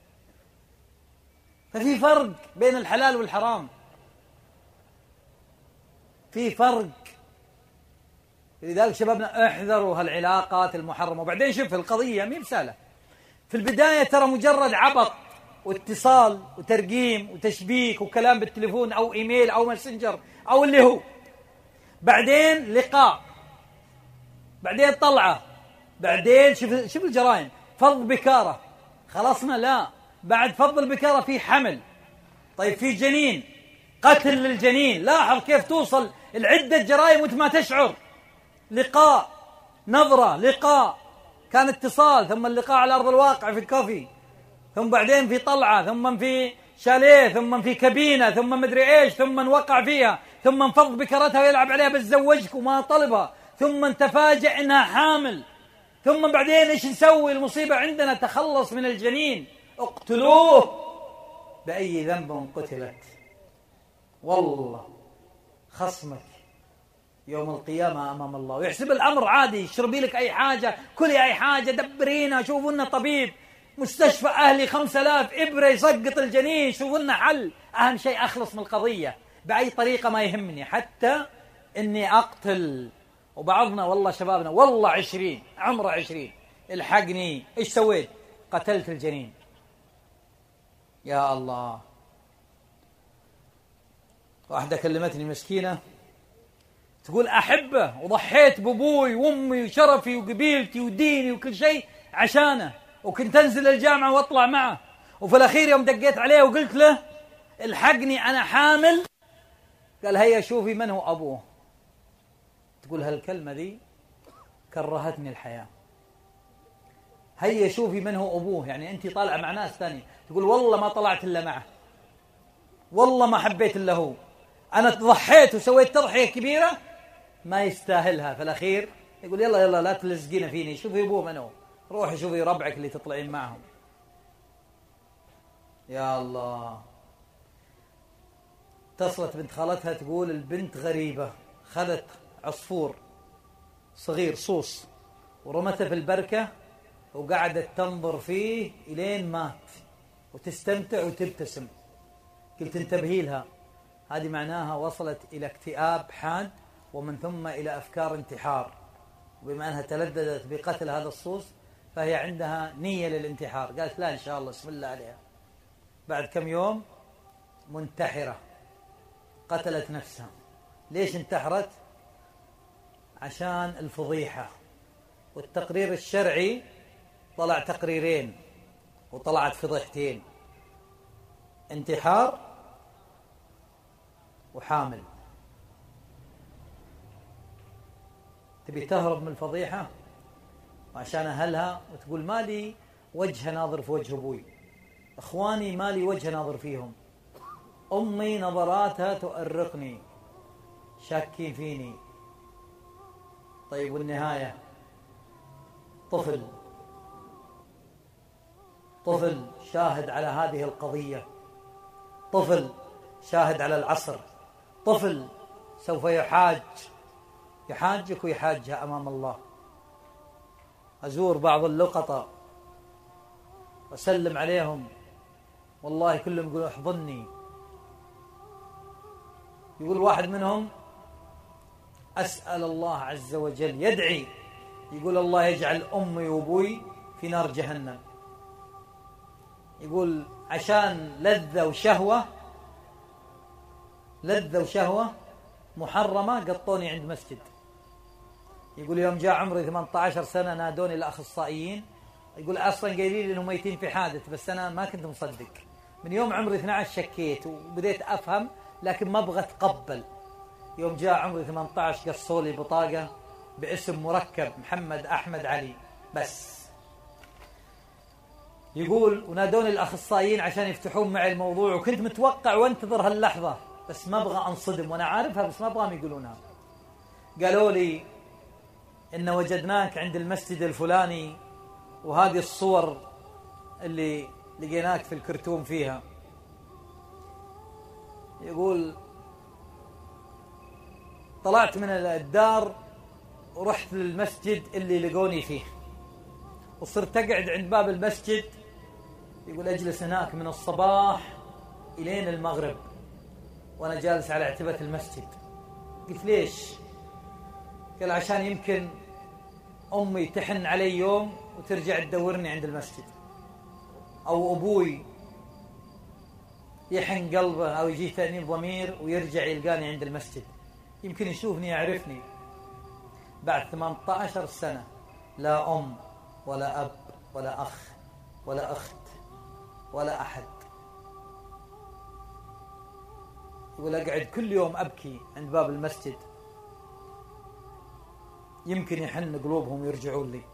ففي فرق بين الحلال والحرام، في فرق. لذلك شبابنا احذروا هالعلاقات المحرمة. وبعدين شوف القضية مي بسهلة، في البداية ترى مجرد عبط واتصال وترقيم وتشبيك وكلام بالتليفون أو إيميل أو ماسنجر أو اللي هو، بعدين لقاء، بعدين طلعة، بعدين شوف شوف الجرائم، فض بكارة، خلصنا؟ لا، بعد فض البكارة في حمل، طيب في جنين، قتل للجنين. لاحظ كيف توصل العدة جرائم وانت ما تشعر. لقاء، نظرة، لقاء، كان اتصال، ثم اللقاء على أرض الواقع في الكوفي، ثم بعدين في طلعة، ثم في شاليه، ثم في كابينة، ثم مدري إيش، ثم وقع فيها، ثم انفض بكرتها ويلعب عليها بتزوجك وما طلبها، ثم تفاجأ إنها حامل، ثم بعدين إيش نسوي؟ المصيبة عندنا تخلص من الجنين، اقتلوه. بأي ذنب قتلت؟ والله خصمك يوم القيامة أمام الله ويحسب الأمر عادي، اشربي لك أي حاجة، كلي أي حاجة، دبرينا، شوفوا لنا طبيب، مستشفى أهلي خمسة آلاف إبرة يسقط الجنين، شوفوا لنا حل، أهم شيء أخلص من القضية بأي طريقة ما يهمني، حتى إني أقتل. وبعضنا والله شبابنا والله عشرين عمره عشرين، الحقني، إيش سويت؟ قتلت الجنين. يا الله. واحدة كلمتني مسكينة تقول أحبه وضحيت بأبوي وأمي وشرفي وقبيلتي وديني وكل شيء عشانه، وكنت أنزل الجامعة وأطلع معه، وفي الأخير يوم دقيت عليه وقلت له الحقني أنا حامل، قال هيا شوفي من هو أبوه. تقول هالكلمة ذي كرهتني الحياة. هيا شوفي من هو أبوه، يعني أنت طالعة مع ناس ثاني، تقول والله ما طلعت إلا معه، والله ما حبيت إلا هو، أنا ضحيت وسويت تضحية كبيرة ما يستاهلها. في الأخير يقول يلا يلا لا تلزقين فيني، شوفي أبوه من هو، روحي شوفي ربعك اللي تطلعين معهم. يا الله. اتصلت بنت خالتها تقول البنت غريبة، خذت عصفور صغير صوص ورمته في البركة وقعدت تنظر فيه إلين مات وتستمتع وتبتسم. قلت انتبهي لها، هذه معناها وصلت إلى اكتئاب حاد ومن ثم إلى أفكار انتحار، وبما أنها تلذذت بقتل هذا الصوص فهي عندها نية للانتحار. قالت لا إن شاء الله بسم الله عليها. بعد كم يوم منتحرة، قتلت نفسها. ليش انتحرت؟ عشان الفضيحة. والتقرير الشرعي طلع تقريرين وطلعت فضيحتين، انتحار وحامل. تبي تهرب من الفضيحة وعشان أهلها وتقول مالي وجه ناظر في وجه أبوي، إخواني مالي وجه ناظر فيهم، أمي نظراتها تؤرقني، شاكين فيني. طيب والنهاية طفل طفل شاهد على هذه القضية، طفل شاهد على العصر، طفل سوف يحاج يحاجك ويحاجها أمام الله. أزور بعض اللقطاء وأسلم عليهم، والله كلهم يقولوا احضني. يقول واحد منهم أسأل الله عز وجل، يدعي يقول الله يجعل أمي وأبوي في نار جهنم. يقول عشان لذة وشهوة لذة وشهوة محرمة قطوني عند مسجد. يقول يوم جاء عمري ثمانية عشر سنة نادوني الأخصائيين، يقول أصلا قايلين لي إنهم ميتين في حادث، بس أنا ما كنت مصدق. من يوم عمري اثني عشر شكيت وبديت أفهم لكن ما أبغى أتقبل. يوم جاء عمري ثمانية عشر قصوا لي بطاقة باسم مركب محمد أحمد علي بس. يقول ونادوني الأخصائيين عشان يفتحون معي الموضوع، وكنت متوقع وانتظر هاللحظة بس ما أبغى أنصدم، وأنا عارفها بس ما أبغاهم يقولونها. قالوا لي إن وجدناك عند المسجد الفلاني وهذه الصور اللي لقيناك في الكرتون فيها. يقول طلعت من الدار ورحت للمسجد اللي لقوني فيه وصرت أقعد عند باب المسجد. يقول أجلس هناك من الصباح إلين المغرب وأنا جالس على عتبة المسجد. قلت ليش؟ قال عشان يمكن أمي تحن علي يوم وترجع تدورني عند المسجد، أو أبوي يحن قلبه أو يجي تأنيب ضمير ويرجع يلقاني عند المسجد، يمكن يشوفني يعرفني. بعد ثمانية عشر سنة لا أم ولا أب ولا أخ ولا أخت ولا أحد. يقول أقعد كل يوم أبكي عند باب المسجد، يمكن يحن قلوبهم ويرجعون لي.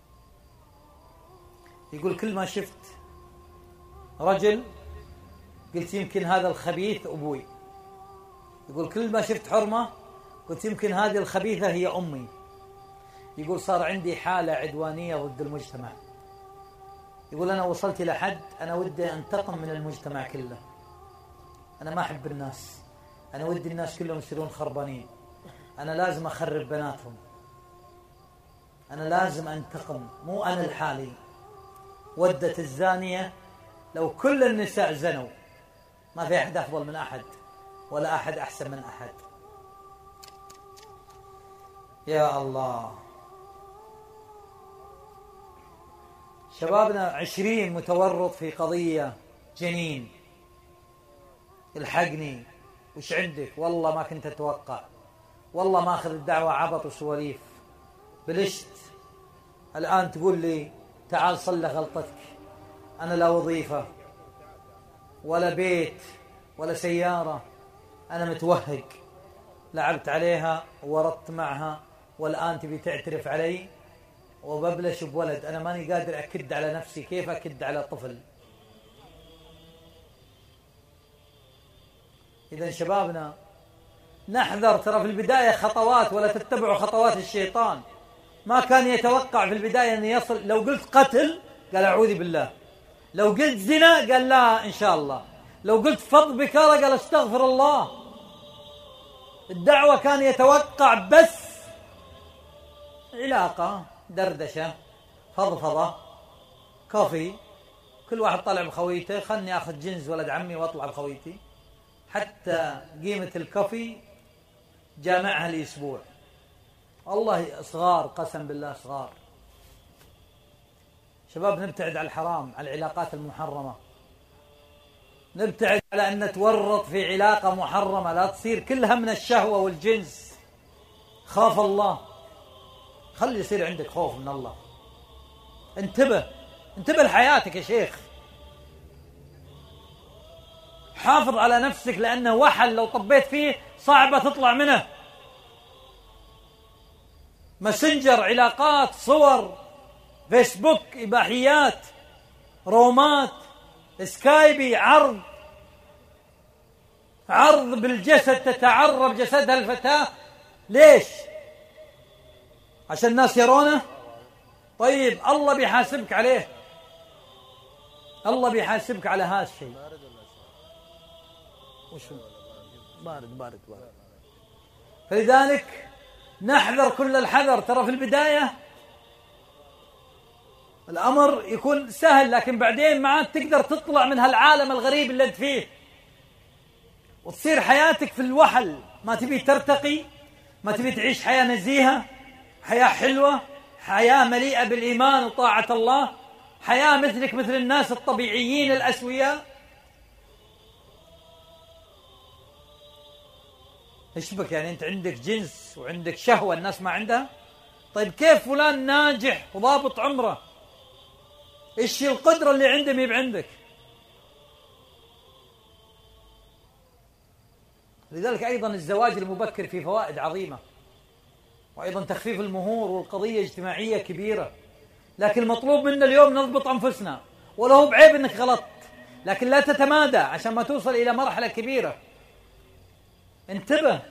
يقول كل ما شفت رجل قلت يمكن هذا الخبيث أبوي. يقول كل ما شفت حرمة قلت يمكن هذه الخبيثة هي أمي. يقول صار عندي حالة عدوانية ضد المجتمع. يقول أنا وصلت إلى حد أنا ودي أنتقم من المجتمع كله. أنا ما أحب الناس، أنا ودي الناس كلهم يصيرون خربانين، أنا لازم أخرب بناتهم، أنا لازم أنتقم، مو أنا الحالي. ودت الزانية لو كل النساء زنوا ما في أحد أفضل من أحد ولا أحد أحسن من أحد. يا الله، شبابنا عشرين متورط في قضية جنين. الحقني، وش عندك؟ والله ما كنت أتوقع، والله ما أخذ الدعوة عبط وسواليف. بلشت الآن تقول لي تعال صلح غلطتك. أنا لا وظيفة ولا بيت ولا سيارة، أنا متوهق، لعبت عليها وورطت معها والآن تبي تعترف علي وببلش بولد. أنا ماني قادر أكد على نفسي، كيف أكد على طفل؟ إذا شبابنا نحذر، ترى في البداية خطوات، ولا تتبعوا خطوات الشيطان. ما كان يتوقع في البداية أن يصل. لو قلت قتل قال أعوذ بالله، لو قلت زنا قال لا إن شاء الله، لو قلت فض بكارة قال استغفر الله. الدعوة كان يتوقع بس علاقة دردشة، فضفضة، كوفي، كل واحد طلع بخويته، خلني أخذ جنز ولد عمي وأطلع بخويتي، حتى قيمة الكوفي جامعها لأسبوع. والله صغار، قسم بالله صغار. شباب نبتعد على الحرام، على العلاقات المحرمة، نبتعد على أن نتورط في علاقة محرمة، لا تصير كلها من الشهوة والجنس. خاف الله، خلي يصير عندك خوف من الله. انتبه، انتبه لحياتك يا شيخ، حافظ على نفسك، لأنه وحل لو طبيت فيه صعبة تطلع منه. ماسنجر، علاقات، صور، فيسبوك، إباحيات، رومات، سكايبي، عرض عرض بالجسد، تتعرب جسدها الفتاة. ليش؟ عشان الناس يرونه؟ طيب الله بيحاسبك عليه، الله بيحاسبك على هذا الشيء. وشو؟ بارد بارد بارد. فلذلك نحذر كل الحذر. ترى في البداية الأمر يكون سهل، لكن بعدين ما عاد تقدر تطلع من هالعالم الغريب اللي انت فيه، وتصير حياتك في الوحل. ما تبي ترتقي، ما تبي تعيش حياة نزيهة، حياة حلوة، حياة مليئة بالإيمان وطاعة الله، حياة مثلك مثل الناس الطبيعيين الأسوياء. ايش بك يعني؟ انت عندك جنس وعندك شهوة الناس ما عندها؟ طيب كيف فلان ناجح وضابط عمره؟ ايش القدرة اللي عنده ما عندك؟ لذلك أيضا الزواج المبكر فيه فوائد عظيمة، وأيضا تخفيف المهور، والقضية اجتماعية كبيرة. لكن المطلوب منا اليوم نضبط أنفسنا، ولو بعيب أنك غلطت، لكن لا تتمادى عشان ما توصل إلى مرحلة كبيرة. انتبه.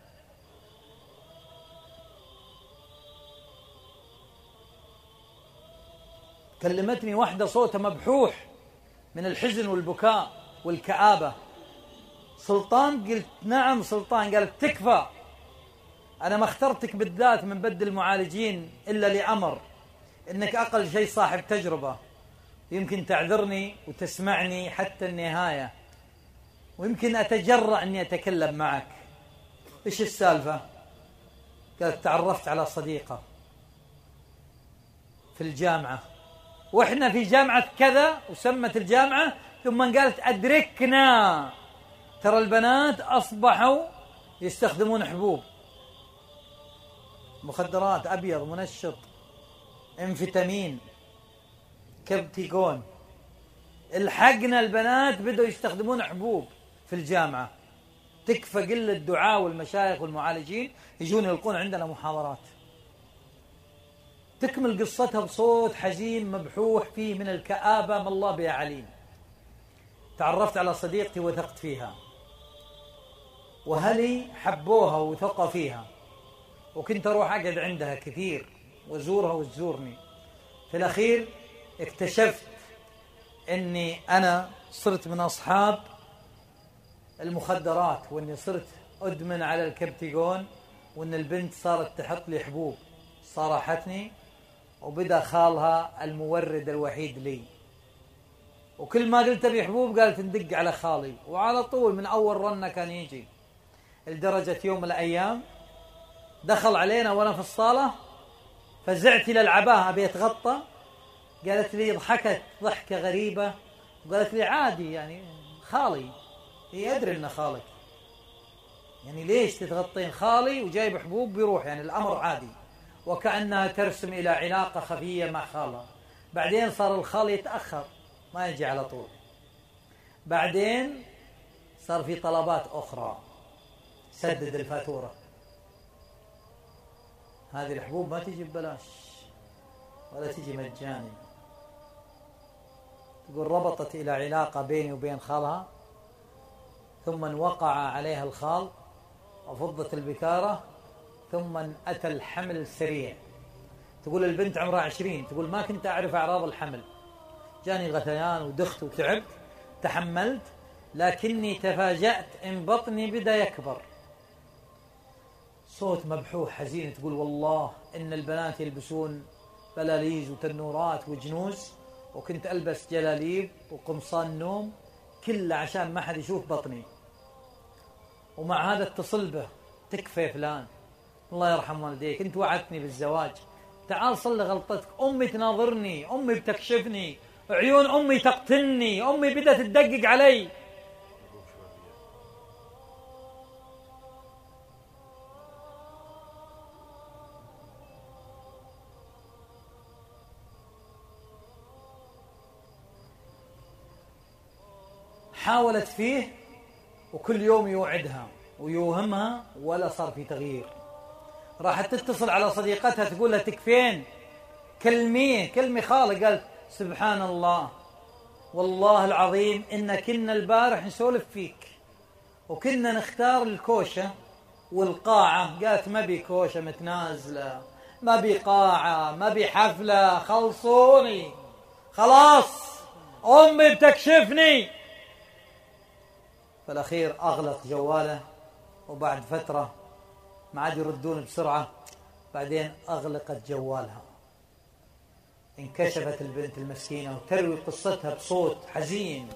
كلمتني واحدة صوتها مبحوح من الحزن والبكاء والكآبة. سلطان؟ قلت نعم سلطان. قالت تكفى، أنا ما اخترتك بالذات من بد المعالجين إلا لأمر، إنك أقل شيء صاحب تجربة، يمكن تعذرني وتسمعني حتى النهاية، ويمكن أتجرأ أني أتكلم معك. إيش السالفة؟ قالت تعرفت على صديقة في الجامعة، وإحنا في جامعة كذا، وسمت الجامعة، ثم قالت أدركنا ترى البنات أصبحوا يستخدمون حبوب، مخدرات، أبيض، منشط، انفيتامين، كبتيكون. الحقنا البنات بدأوا يستخدمون حبوب في الجامعة. تكفى قلة الدعاء والمشايخ والمعالجين يجون يلقون عندنا محاضرات. تكمل قصتها بصوت حزين مبحوح فيه من الكآبة ما الله بها عليم. تعرفت على صديقتي وثقت فيها، وهلي حبوها وثقوا فيها، وكنت أروح أقعد عندها كثير وزورها وتزورني. في الأخير اكتشفت أني أنا صرت من أصحاب المخدرات، وأني صرت أدمن على الكبتيجون، وأن البنت صارت تحط لي حبوب. صارحتني، وبدأ خالها المورد الوحيد لي، وكل ما قلت أبي حبوب قالت ندق على خالي، وعلى طول من أول رنة كان يجي. لدرجة يوم من الأيام دخل علينا وأنا في الصالة، فزعت إلى العباءة أبي أتغطى، قالت لي، ضحكت ضحكة غريبة وقالت لي عادي يعني خالي. هي أدري إنه خالك، يعني ليش تتغطين خالي وجايب حبوب بيروح، يعني الأمر عادي، وكأنها ترسم إلى علاقة خفية مع خالها. بعدين صار الخال يتأخر ما يجي على طول، بعدين صار في طلبات أخرى، سدد الفاتورة. هذه الحبوب ما تجي ببلاش ولا تجي مجاني. تقول ربطت إلى علاقة بيني وبين خالها، ثم وقع عليها الخال وفضت البكارة، ثم أتى الحمل السريع. تقول البنت عمرها عشرين، تقول ما كنت أعرف أعراض الحمل، جاني غثيان ودخت وتعبت، تحملت، لكني تفاجأت إن بطني بدأ يكبر. صوت مبحوح حزين، تقول والله إن البنات يلبسون بلاليز وتنورات وجنوز، وكنت ألبس جلاليب وقمصان نوم كله عشان ما حد يشوف بطني. ومع هذا اتصل به، تكفى فلان الله يرحم والديك، انت وعدتني بالزواج، تعال صل غلطتك. امي تناظرني، امي بتكشفني، عيون امي تقتلني، امي بدأت تدقق علي. حاولت فيه وكل يوم يوعدها ويوهمها ولا صار في تغيير. راحت تتصل على صديقتها تقول لها تكفين، كلميه كلمي خالة. قالت سبحان الله والله العظيم إن كنا البارح نسولف فيك وكنا نختار الكوشة والقاعة. قالت ما بي كوشة متنازلة، ما بي قاعة، ما بي حفلة، خلصوني خلاص، أمي بتكشفني. فالأخير أغلق جواله، وبعد فترة ما عاد يردون بسرعة، بعدين أغلقت جوالها. انكشفت البنت المسكينة وتروي قصتها بصوت حزين.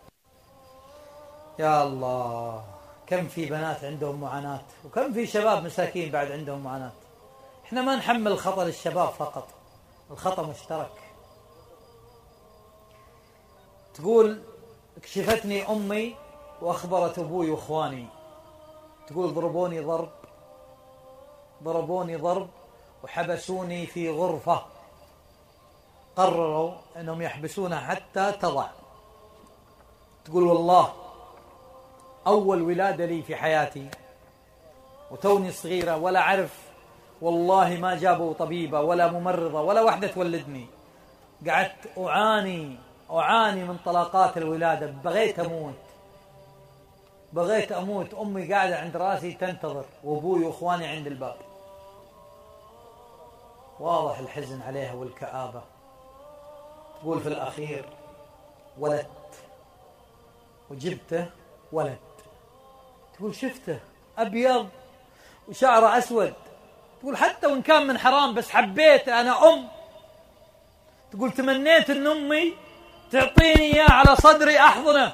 يا الله، كم في بنات عندهم معاناة، وكم في شباب مساكين بعد عندهم معاناة. احنا ما نحمل الخطأ للشباب فقط، الخطأ مشترك. تقول كشفتني أمي وأخبرت أبوي وإخواني، تقول ضربوني ضرب ضربوني ضرب وحبسوني في غرفة، قرروا أنهم يحبسونها حتى تضع. تقول والله أول ولادة لي في حياتي وتوني صغيرة ولا أعرف، والله ما جابوا طبيبة ولا ممرضة ولا وحدة تولدني. قعدت أعاني أعاني من طلاقات الولادة، بغيت أموت بغيت أموت. أمي قاعدة عند راسي تنتظر، وأبوي وإخواني عند الباب. واضح الحزن عليها والكآبة. تقول في الأخير ولدت وجبته ولد. تقول شفته أبيض وشعره أسود. تقول حتى وإن كان من حرام بس حبيت أنا أم. تقول تمنيت أن أمي تعطيني إياه على صدري أحضنه،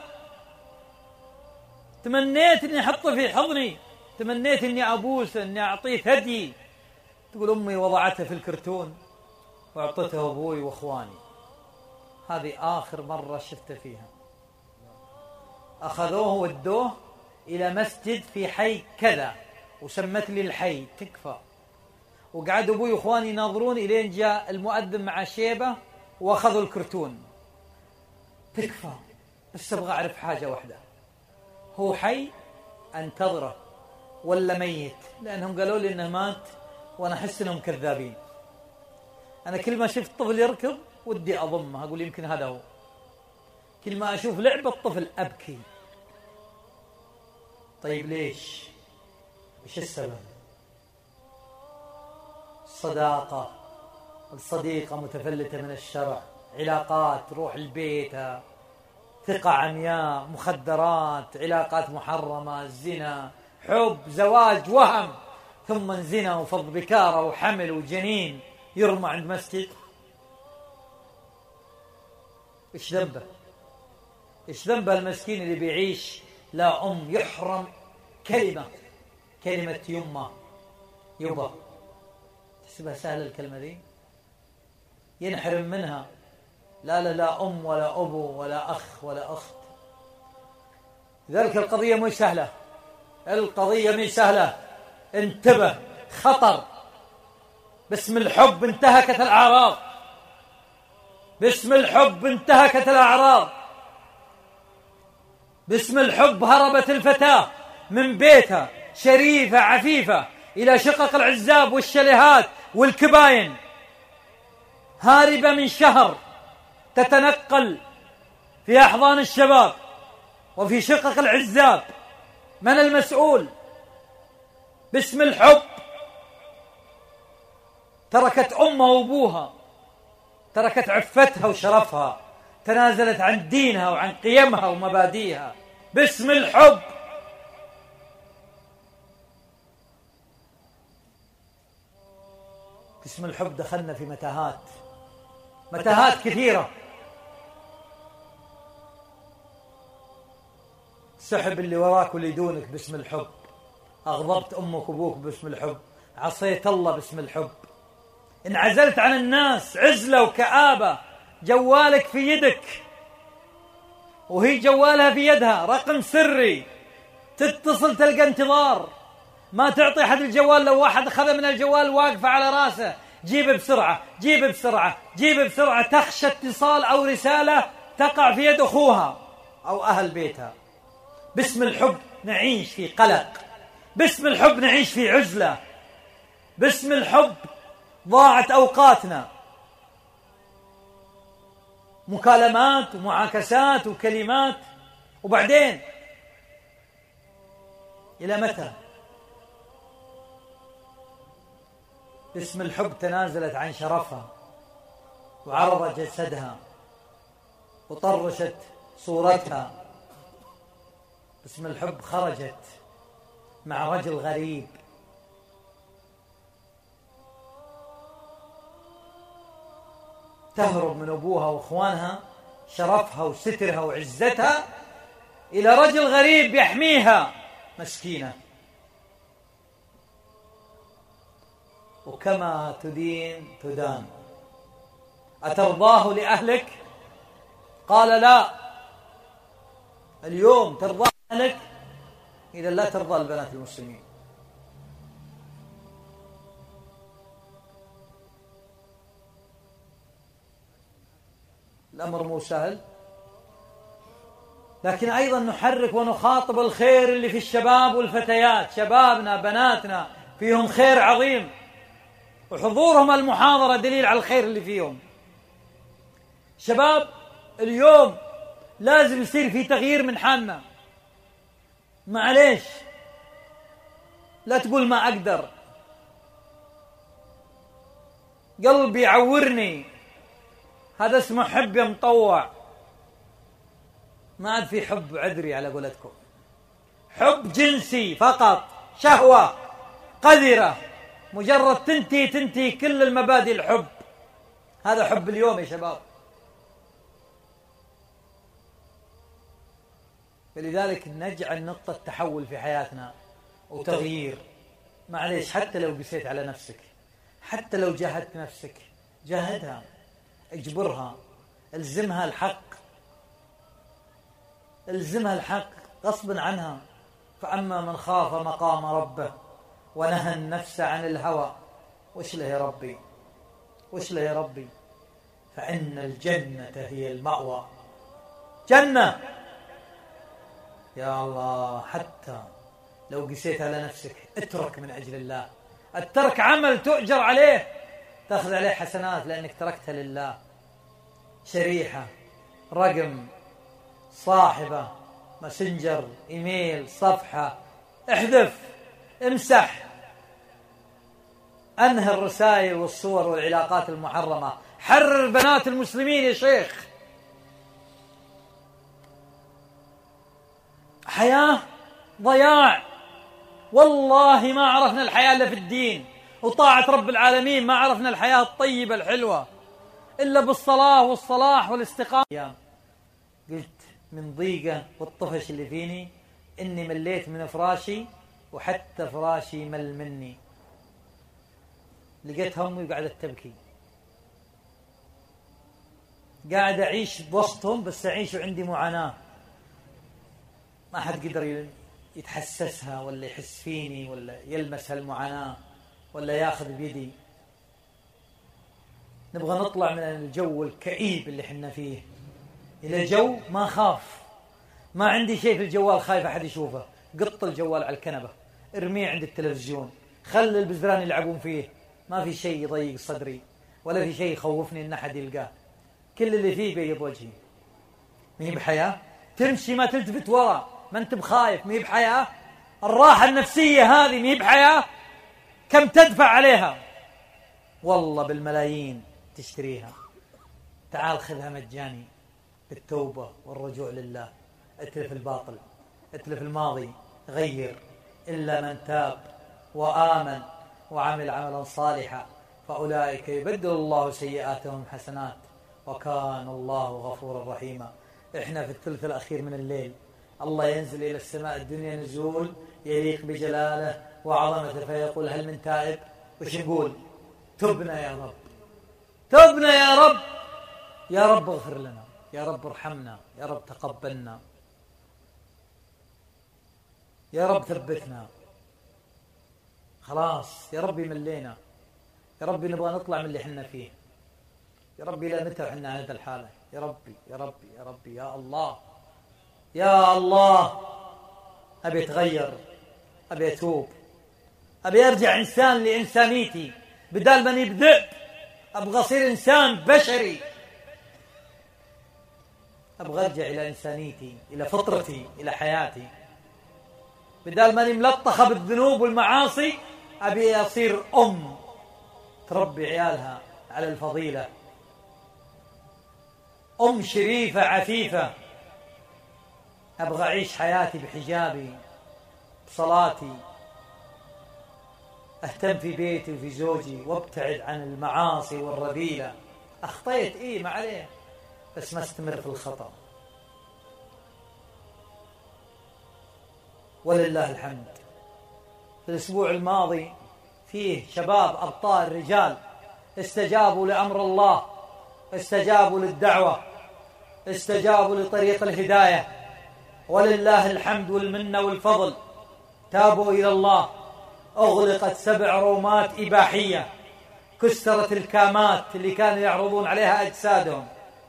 تمنيت أني أحطه في حضني، تمنيت أني أبوسه، أني أعطيه ثدي. تقول أمي وضعته في الكرتون وأعطته أبوي وأخواني. هذه آخر مرة شفته فيها. أخذوه ودوه إلى مسجد في حي كذا، وسمت لي الحي تكفى. وقعد أبوي وأخواني يناظرون إلين جاء المؤذن مع شيبة وأخذوا الكرتون. تكفى، بس أبغى أعرف حاجة واحدة، هو حي أنتظره ولا ميت؟ لأنهم قالوا لي إنه مات وأنا أحس إنهم كذابين. أنا كل ما شفت طفل يركض ودي أضمه، أقول يمكن هذا هو. كل ما أشوف لعبة طفل أبكي. طيب ليش؟ إيش السبب؟ صداقة، الصديقة متفلتة من الشرع، علاقات تروح لبيتها، ثقة عمياء، مخدرات، علاقات محرمة، زنا، حب، زواج، وهم، ثم زنا وفض بكارة وحمل وجنين يرمى عند مسجد. إيش ذنبه؟ إيش ذنبه المسكين اللي بيعيش لا أم، يحرم كلمة كلمة يمه يبا؟ تحسبها سهلة الكلمة دي؟ ينحرم منها. لا لا لا أم ولا أبو ولا أخ ولا أخت. لذلك القضية مش سهلة، القضية مش سهلة. انتبه، خطر. باسم الحب انتهكت الأعراض، باسم الحب انتهكت الأعراض، باسم الحب هربت الفتاة من بيتها شريفة عفيفة إلى شقق العزاب والشاليهات والكباين، هاربة من شهر تتنقل في أحضان الشباب وفي شقق العزاب. من المسؤول؟ باسم الحب تركت أمها وأبوها، تركت عفتها وشرفها، تنازلت عن دينها وعن قيمها ومبادئها باسم الحب. باسم الحب دخلنا في متاهات متاهات كثيرة. سحب اللي وراك واللي دونك باسم الحب، أغضبت أمك وأبوك باسم الحب، عصيت الله باسم الحب، انعزلت عن الناس عزلة وكآبة، جوالك في يدك وهي جوالها في يدها، رقم سري، تتصل تلقى انتظار، ما تعطي أحد الجوال، لو واحد أخذ من الجوال واقفة على راسه، جيبه بسرعة جيبه بسرعة جيبه بسرعة، تخشى اتصال أو رسالة تقع في يد أخوها أو أهل بيتها. باسم الحب نعيش في قلق، باسم الحب نعيش في عزلة، باسم الحب ضاعت أوقاتنا، مكالمات ومعاكسات وكلمات، وبعدين إلى متى؟ باسم الحب تنازلت عن شرفها وعرضت جسدها وطرشت صورتها، باسم الحب خرجت مع رجل غريب، تهرب من أبوها وإخوانها، شرفها وسترها وعزتها، إلى رجل غريب يحميها، مسكينة. وكما تدين تدان. أترضاه لأهلك؟ قال لا. اليوم ترضى أهلك؟ إذا لا ترضى البنات المسلمين. الأمر مو سهل، لكن أيضا نحرك ونخاطب الخير اللي في الشباب والفتيات، شبابنا بناتنا فيهم خير عظيم، وحضورهم المحاضرة دليل على الخير اللي فيهم. شباب اليوم لازم يصير في تغيير من حالنا، معليش لا تقول ما أقدر، قلبي يعورني، هذا اسمه حب يا مطوع. ما عاد في حب عذري على قولتكم، حب جنسي فقط، شهوة قذرة، مجرد تنتهي تنتهي كل المبادئ الحب. هذا حب اليوم يا شباب. فلذلك نجعل نقطة تحول في حياتنا وتغيير. معليش حتى لو قسيت على نفسك، حتى لو جاهدت نفسك، جاهدها، اجبرها، الزمها الحق، الزمها الحق غصبا عنها. فأما من خاف مقام ربه ونهى النفس عن الهوى، وش له يا ربي، وش له يا ربي، فإن الجنة هي المأوى. جنة يا الله. حتى لو قسيت على نفسك اترك من أجل الله. الترك عمل تؤجر عليه، تأخذ عليه حسنات لأنك تركتها لله. شريحة، رقم، صاحبة، ماسنجر، إيميل، صفحة، احذف، امسح، أنهي الرسائل والصور والعلاقات المحرمة، حرر بنات المسلمين يا شيخ. حياة ضياع، والله ما عرفنا الحياة إلا في الدين وطاعة رب العالمين، ما عرفنا الحياة الطيبة الحلوة إلا بالصلاة والصلاح والاستقامة. قلت من ضيقة والطفش اللي فيني إني مليت من فراشي، وحتى فراشي مل مني. لقيت همي وقعدت تبكي، قاعد أعيش بوسطهم بس أعيش وعندي معاناة، ما حد قدر يتحسسها ولا يحس فيني ولا يلمس هالمعاناة ولا ياخذ بيدي. نبغى نطلع من الجو الكئيب اللي حنا فيه إلى جو ما خاف، ما عندي شيء في الجوال خايف أحد يشوفه، قط الجوال على الكنبة، ارميه عند التلفزيون، خلي البزران يلعبون فيه، ما في شيء يضيق صدري ولا في شيء يخوفني إن أحد يلقاه، كل اللي فيه بيض وجهي. مهي بحياة؟ تمشي ما تلتفت ورا، ما انت بخايف، مهي بحياة؟ الراحة النفسية هذه مهي بحياة؟ كم تدفع عليها؟ والله بالملايين تشتريها. تعال خذها مجاني بالتوبة والرجوع لله. اتلف الباطل، اتلف الماضي، غير. إلا من تاب وآمن وعمل عملا صالحا فأولئك يبدل الله سيئاتهم حسنات وكان الله غفورا رحيما. إحنا في الثلث الأخير من الليل، الله ينزل إلى السماء الدنيا نزول يليق بجلاله وعظمته، فيقول هل من تائب؟ وش نقول؟ تبنا يا رب، تبنا يا رب، يا رب اغفر لنا، يا رب ارحمنا، يا رب تقبلنا، يا رب ثبتنا، خلاص يا ربي ملينا، يا ربي نبغى نطلع من اللي حنا فيه، يا ربي لا نتعب حنا هذه الحالة، يا ربي يا ربي يا ربي يا الله يا الله. أبي أتغير، أبي أتوب، أبي أرجع إنسان لإنسانيتي، بدال ما نبدأ أبغى أصير إنسان بشري، أبغى أرجع إلى إنسانيتي، إلى فطرتي، إلى حياتي، بدال ما ملطخة بالذنوب والمعاصي أبي أصير أم تربي عيالها على الفضيلة، أم شريفة عفيفة. أبغى أعيش حياتي بحجابي بصلاتي، أهتم في بيتي وفي زوجي، وابتعد عن المعاصي والرذيلة. أخطيت إيه ما عليه، بس ما استمر في الخطأ. ولله الحمد في الأسبوع الماضي فيه شباب أبطال رجال استجابوا لأمر الله، استجابوا للدعوة، استجابوا لطريق الهداية، ولله الحمد والمنة والفضل. تابوا إلى الله، أغلقت سبع رومات إباحية، كسرت الكامات اللي كانوا يعرضون عليها أجسادهم،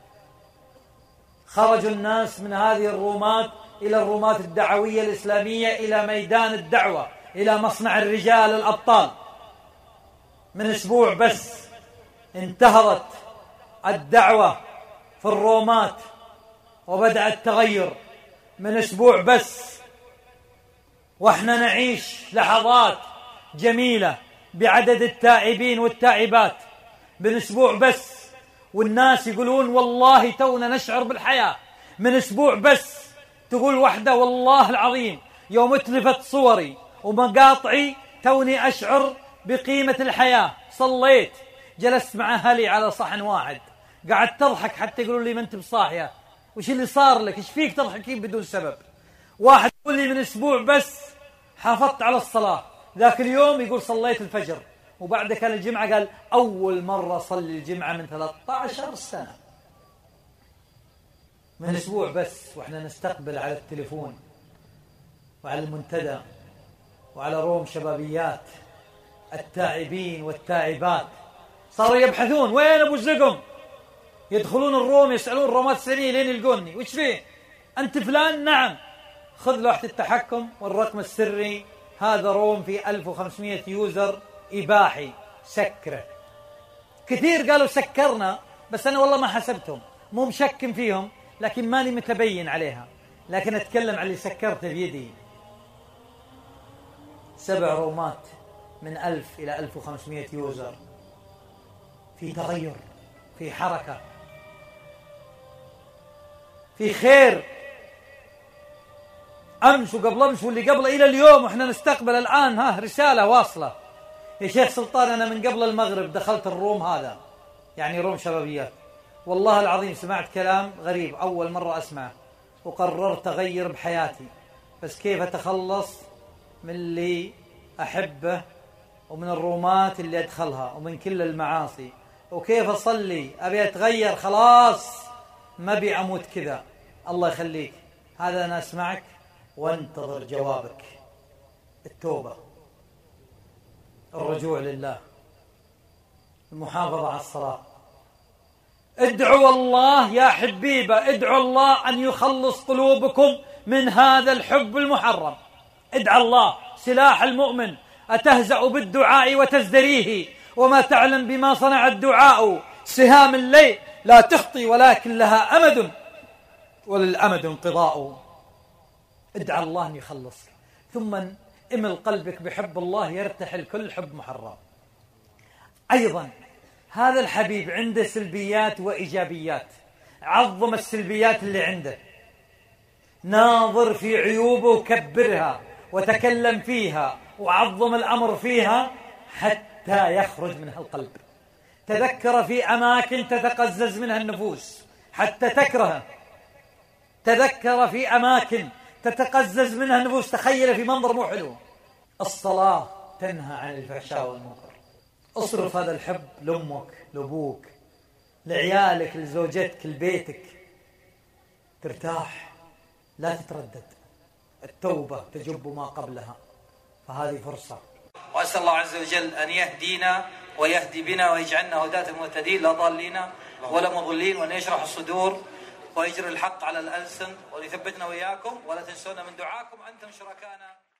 خرجوا الناس من هذه الرومات إلى الرومات الدعوية الإسلامية، إلى ميدان الدعوة، إلى مصنع الرجال الأبطال. من أسبوع بس انتهضت الدعوة في الرومات وبدأ التغير، من أسبوع بس، وإحنا نعيش لحظات جميلة بعدد التائبين والتائبات. من أسبوع بس والناس يقولون والله تونا نشعر بالحياة. من أسبوع بس تقول واحدة والله العظيم يوم اتلفت صوري ومقاطعي توني أشعر بقيمة الحياة. صليت، جلست مع أهلي على صحن واحد، قعدت تضحك حتى يقولوا لي ما أنت بصاحية، وش اللي صار لك؟ إيش فيك تضحكين بدون سبب؟ واحد يقول لي من أسبوع بس حافظت على الصلاة، ذاك اليوم يقول صليت الفجر، وبعد كان الجمعة قال أول مرة صلي الجمعة من ثلاثة عشر سنة. من أسبوع بس وإحنا نستقبل على التليفون وعلى المنتدى وعلى روم شبابيات التائبين والتائبات، صاروا يبحثون وين أبو الزقم، يدخلون الروم يسألون الرومات السرية لين يلقوني، وش فيه؟ أنت فلان؟ نعم، خذ لوحة التحكم والرقم السري، هذا روم في ألف وخمسمائة يوزر إباحي، سكره. كثير قالوا سكرنا، بس أنا والله ما حسبتهم، مو مشكم فيهم، لكن ماني متبين عليها، لكن أتكلم عن اللي سكرته بيدي. سبع رومات من ألف إلى ألف وخمسمائة يوزر، في تغير، في حركة، في خير. أمس وقبل أمس واللي قبل إلى اليوم وإحنا نستقبل الآن ها رسالة واصلة. يا شيخ سلطان أنا من قبل المغرب دخلت الروم هذا، يعني روم شبابيات، والله العظيم سمعت كلام غريب أول مرة أسمعه، وقررت أغير بحياتي، بس كيف أتخلص من اللي أحبه ومن الرومات اللي أدخلها ومن كل المعاصي، وكيف أصلي، أبي أتغير خلاص، ما بي أموت كذا. الله يخليك، هذا أنا أسمعك وانتظر جوابك. التوبة، الرجوع لله، المحافظة على الصلاة. ادعوا الله يا حبيبة، ادعوا الله أن يخلص قلوبكم من هذا الحب المحرم. ادعوا الله، سلاح المؤمن. أتهزأ بالدعاء وتزدريه، وما تعلم بما صنع الدعاء. سهام الليل لا تخطي ولكن لها أمد، وللأمد انقضاء. ادعى الله أن يخلصك، ثم امل قلبك بحب الله، يرتحل كل حب محرم. أيضا هذا الحبيب عنده سلبيات وإيجابيات، عظم السلبيات اللي عنده، ناظر في عيوبه وكبرها وتكلم فيها وعظم الأمر فيها حتى يخرج منها القلب. تذكر في أماكن تتقزز منها النفوس حتى تكره، تذكر في أماكن تتقزز منها النفوس، تخيل في منظر مو حلو. الصلاة تنهى عن الفحشاء والمنكر. اصرف هذا الحب لأمك، لأبوك، لعيالك، لزوجتك، لبيتك، ترتاح، لا تتردد. التوبة تجب ما قبلها، فهذه فرصة. وأسأل الله عز وجل أن يهدينا ويهدي بنا ويجعلنا هداة مهتدين لا ضالين ولا مضلين، وأن يشرح الصدور ويجري الحق على الألسن، وأن يثبتنا وإياكم، ولا تنسونا من دعاكم أنتم شركانا.